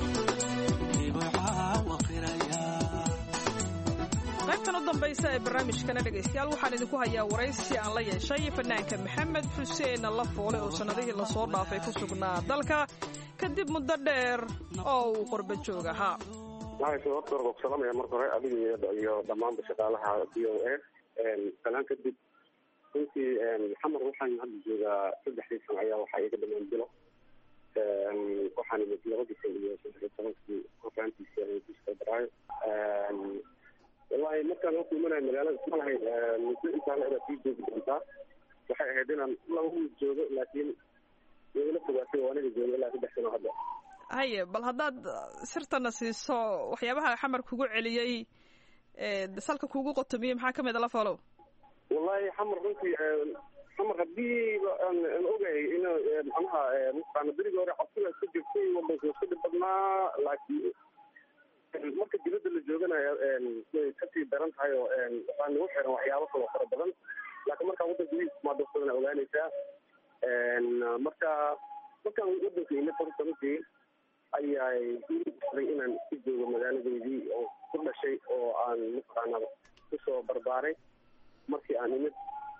qaybtan u dambaysa ee barnaamijkana dhegaystayaal waxaan idinku hayaa waraysi aan la yeeshay fanaanka maxamed xuseen lafoole oo sannadihii lasoo dhaafay ku sugnaa dalka kadib muddo dheer oo uu qurba joog ahaa horta salaamaya marka hore adiga iyo dhammaanba shaqaalaha v o a salaan kadib runtii maxamed waxaan hadda joogaa 3 sano ayaa waxaa iga dhamaan bilo waxaan imid 2013 horaantiisa bisha Febraayo wallahi markaan u imanay magaalada isma lahayn muddo intaan la sii joogi doontaa waxay ahayd inaan lagu joogo laakiin wayla fogaatay oo aniga joogo ilaa 3 sano hadda haye bal haddaad sirtana siiso waxyaabaha xamar kugu celiyey salka kugu qotomiyey maxaa ka mid a Lafoole wallahi xamar runtii xamar haddii aan ogahay in macnaha maqaana beriga hore cabsida iska jirtay wadanka iska dhib badnaa laakiin marka dibadda la jooganayo way kasii daran tahay oo waxaan ugu xiran waxyaabo kale oo fara badan laakiin markaa wadanka maadoosadana ogaanaysaa markaan wadanka ina farta runtii ayay iiday inaan ku joogo magaaladeydii oo ku dhashay oo aan maqaana kusoo barbaaray markii aan imid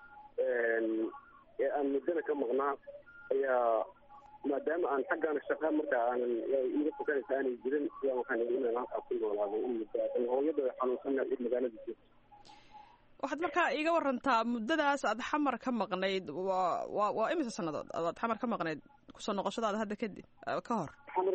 ee aan muddana ka maqnaa ayaa maadaama aan xaggaana shaqa markaa aanan iga fokanaysa aanay jirin ayaa waxaan inaan halkaa ku noolaaday in muddo hooyada xanuunsana magaalada joogto waxaad markaa iiga warantaa muddadaas aad xamar ka maqnayd waa imisa sannadood aad xamar ka maqnayd kusoo noqoshadaada hadda kadib ka hor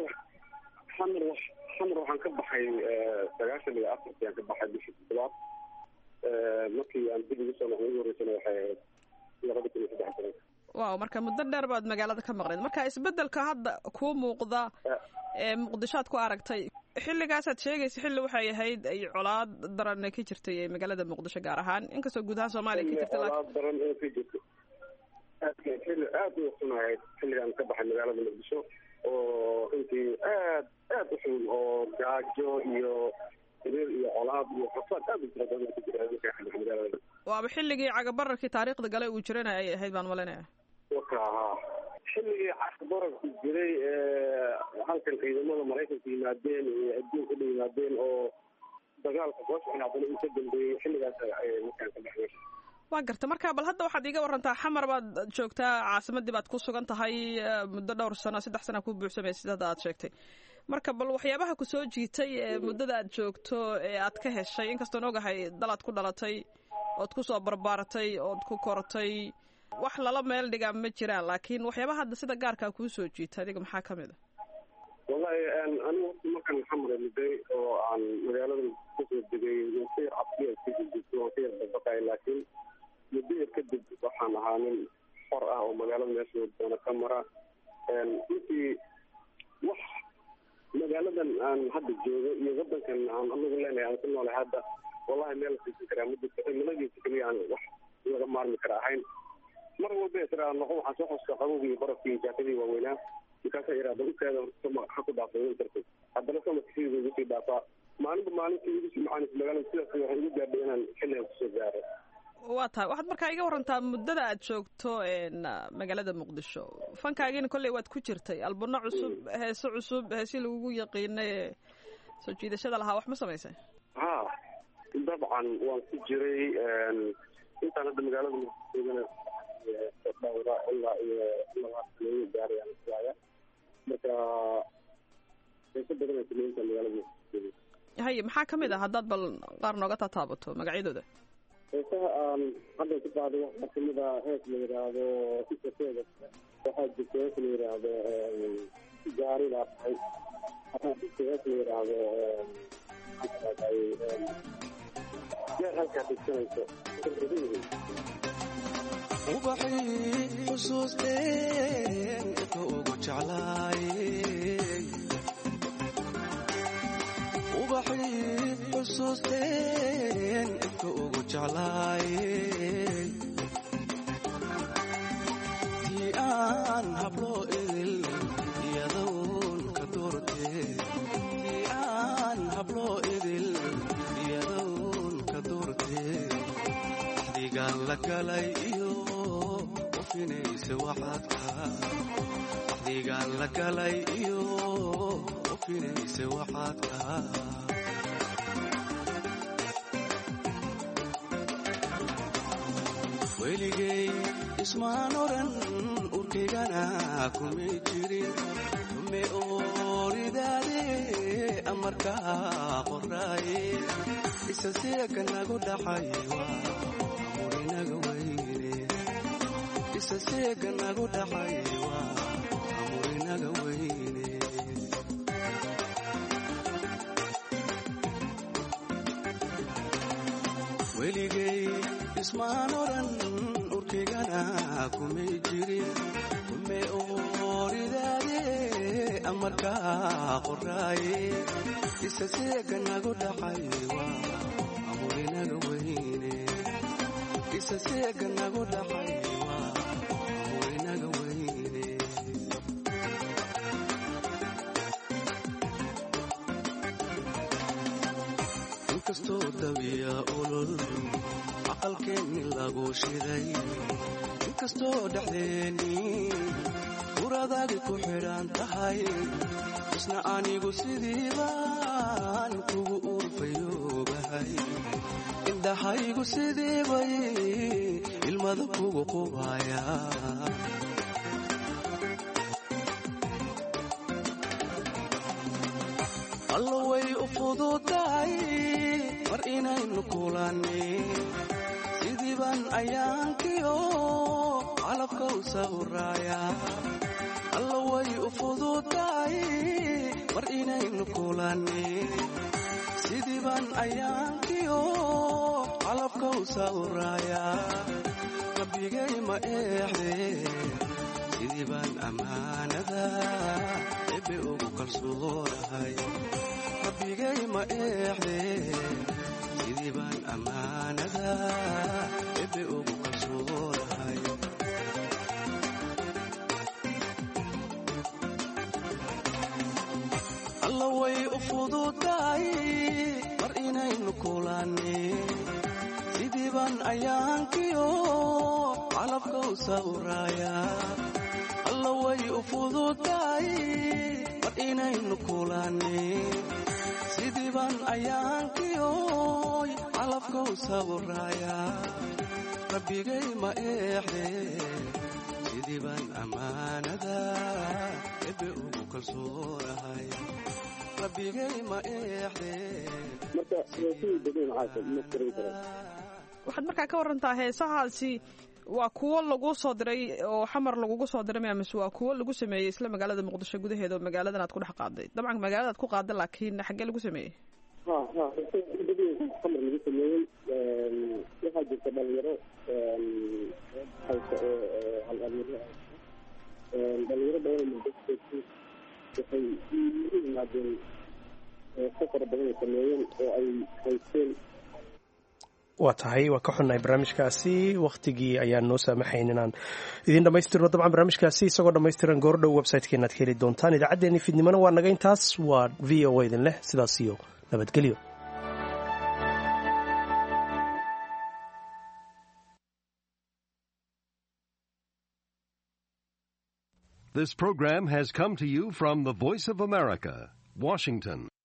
xamar waxaan ka baxay 94 aan ka baxay bishii Febraayo markii aan dib ugu soo noqday ugu horeysana waxay ahayd 2013 waaw marka muddo dheer baad magaalada ka maqnayd marka isbedelka hadda kuu muuqda ee muqdishoad ku aragtay xilligaasaad sheegaysa xilli waxay ahayd ay colaad daran ka jirtay ee magaalada muqdisho gaar ahaan inkastoo guud ahaan Soomaaliya ka jirtay colaad daran ee ka jirtay aad u xunayd xilligan ka baxay magaalada muqdisho oo intii aad u xun oo gaajo iyo xiriir iyo colaad iyo xasaad aad u badan ku jira waaba xilligii cagabararkii taariikhda galay uu jirana ay ahayd baan malinaya xilligii cagabararku jiray halkan ciidamada Mareykanka yimaadeen iyo adduunka u yimaadeen oo dagaalka qoysxinaadana inta dambeeyay xilligaas ay markaan ka baxay waa garta marka bal hadda waxaad iiga warantaa xamar baad joogtaa caasimadii baad ku sugan tahay muddo dhowr sano 3 sano ku buuxsamay sida aad sheegtay marka bal waxyaabaha ku soo jiitay muddada aad joogto ee aad ka heshay inkastoo ogahay dalaad ku dhalatay ood ku soo barbaaratay ood ku kortay wax lala meel dhigaa ma jiraan laakiin waxyaabaha hadda sida gaarkaa kuu soo jiita adiga maxaa ka mid a wallahi anigu markaan xamar miday oo aan magaalada kusoo degay wasiir cabdiya wasiir babaqay laakiin muddo kadib waxaan ahaa nin xor ah oo magaalada meesha doona ka mara intii wax magaaladan aan hadda joogo iyo wadankan aan anagu leenahay aan ku noolahay hadda wallahi meel siisan karaa muddo cimiladiisa keliya aan wax laga maarmi kara ahayn mar walba israa noqon waxaan soo xasuusta qabowgii barafkii jaakadii waaweynaa markaasa iraada ukeeda ha ku dhaafay winterka haddana samarka sidii ugu sii dhaafaa maalinba maalintii ugu sii macaanis magaalada sidaas waxay igu gaadhay inaan xilligan kusoo gaaro waa tahay waxaad markaa iga warantaa muddada aad joogto magaalada muqdisho fankaagiina kolley waad ku jirtay albano cusub heeso cusub heesii lagugu yaqiinay soo jiidashada lahaa wax ma samaysay ha dabcan waan ku jiray intaan hadda magaalada muqdisho dhawra ilaa iyo labaatan gaarayaan islaaya marka heeso badan ay sameynta magaalada muqdisho haye maxaa kamid ah haddaad bal qaar nooga taataabato magacyadooda heesaha aan hadda ku qaaday waxaa kamid ah hees la yidhaahdo isaseeda waxaa jirta hees la yidhaahdo gaari baa tahay waxaa jirta hees la yidhaahdo yar halkaa dhigsanayso ubaxii xusuusteen inta ugu jeclaayey ubaxii xusuusteen inta ugu jeclaayey tii aan habloo idil iyadown ka doortee tii aan habloo idil iyadown ka doortee axdigaan la galay iyo ufinaysa waxaadka axdigaan la galay iyo ufinaysa waxaadka weligay ismaan oran urkaygana kumay jirin me ooridaade amarkaa qoraaye isa seeka nagu dhaxay waa amurinaga weyne isa seeka nagu dhaxay waa amurinaga weyne weligay ismaan oran urkaygana kumay jirin me ooridaade amarkaa qoraaye isa seeka nagu dhaxay waa amurinaga weyne isa seeka nagu dhaxay waa amurinaga weyne inkastoo dawiya olol aqalkeenni lagu shiday inkastoo dhexdeennii uradaadi ku xidhan tahay isna anigu sidii baan kugu urfayoobahay indhahaygu sidii bay ilmada kugu qubaya allo way u fududahay mar inaynu kulannin sidiiban ayaankiyo calabka u sawraaya allo way u fududahay mar inaynu kulannin sidiiban ayaankiyo calabka u sawraaya rabbigay ma eexde sidiiban ammaanada ebe ugu kalsoonahay rabbigay ma eexde sidiiban ammaanada ebe ugu kalsoonahay alla way u fududahay mar inaynu kulannin sidiiban ayaankiyo calabka u sawraaya alla way u fududahay mar inaynu kulannin sidiiban ayaankiyo calabka u sawraaya rabbigay ma eexde sidiiban ammaanada ebe ugu kalsoonahay rabbigay ma eexde waxaad markaa ka warantaa heesahaasi waa kuwo lagu soo diray oo xamar lagugu soo diray mise waa kuwo lagu sameeyey isla magaalada muqdisho gudaheeda oo magaaladan aad ku dhex qaaday dabcan magaaladaad ku qaaday laakiin xaggee lagu sameeyey xamar lagu sameeyey waxaa jirta dhalinyaro haysa oo hal-abuuro dhalinyaro badan waxay u yimaadeen ka fara badan ay sameeyeen oo ay haysteen waa tahay waa ka xunnahay barnaamijkaasi wakhtigii ayaan noo saamaxayn inaan idiin dhammaystirno dabcan barnaamijkaasi isagoo dhammaystiran goordhow website-keenaad ka heli doontaan idaacaddeenii fiidnimona waa naga intaas waa v o a idin leh sidaas iyo nabadgelyo This program has come to you from the Voice of America, Washington.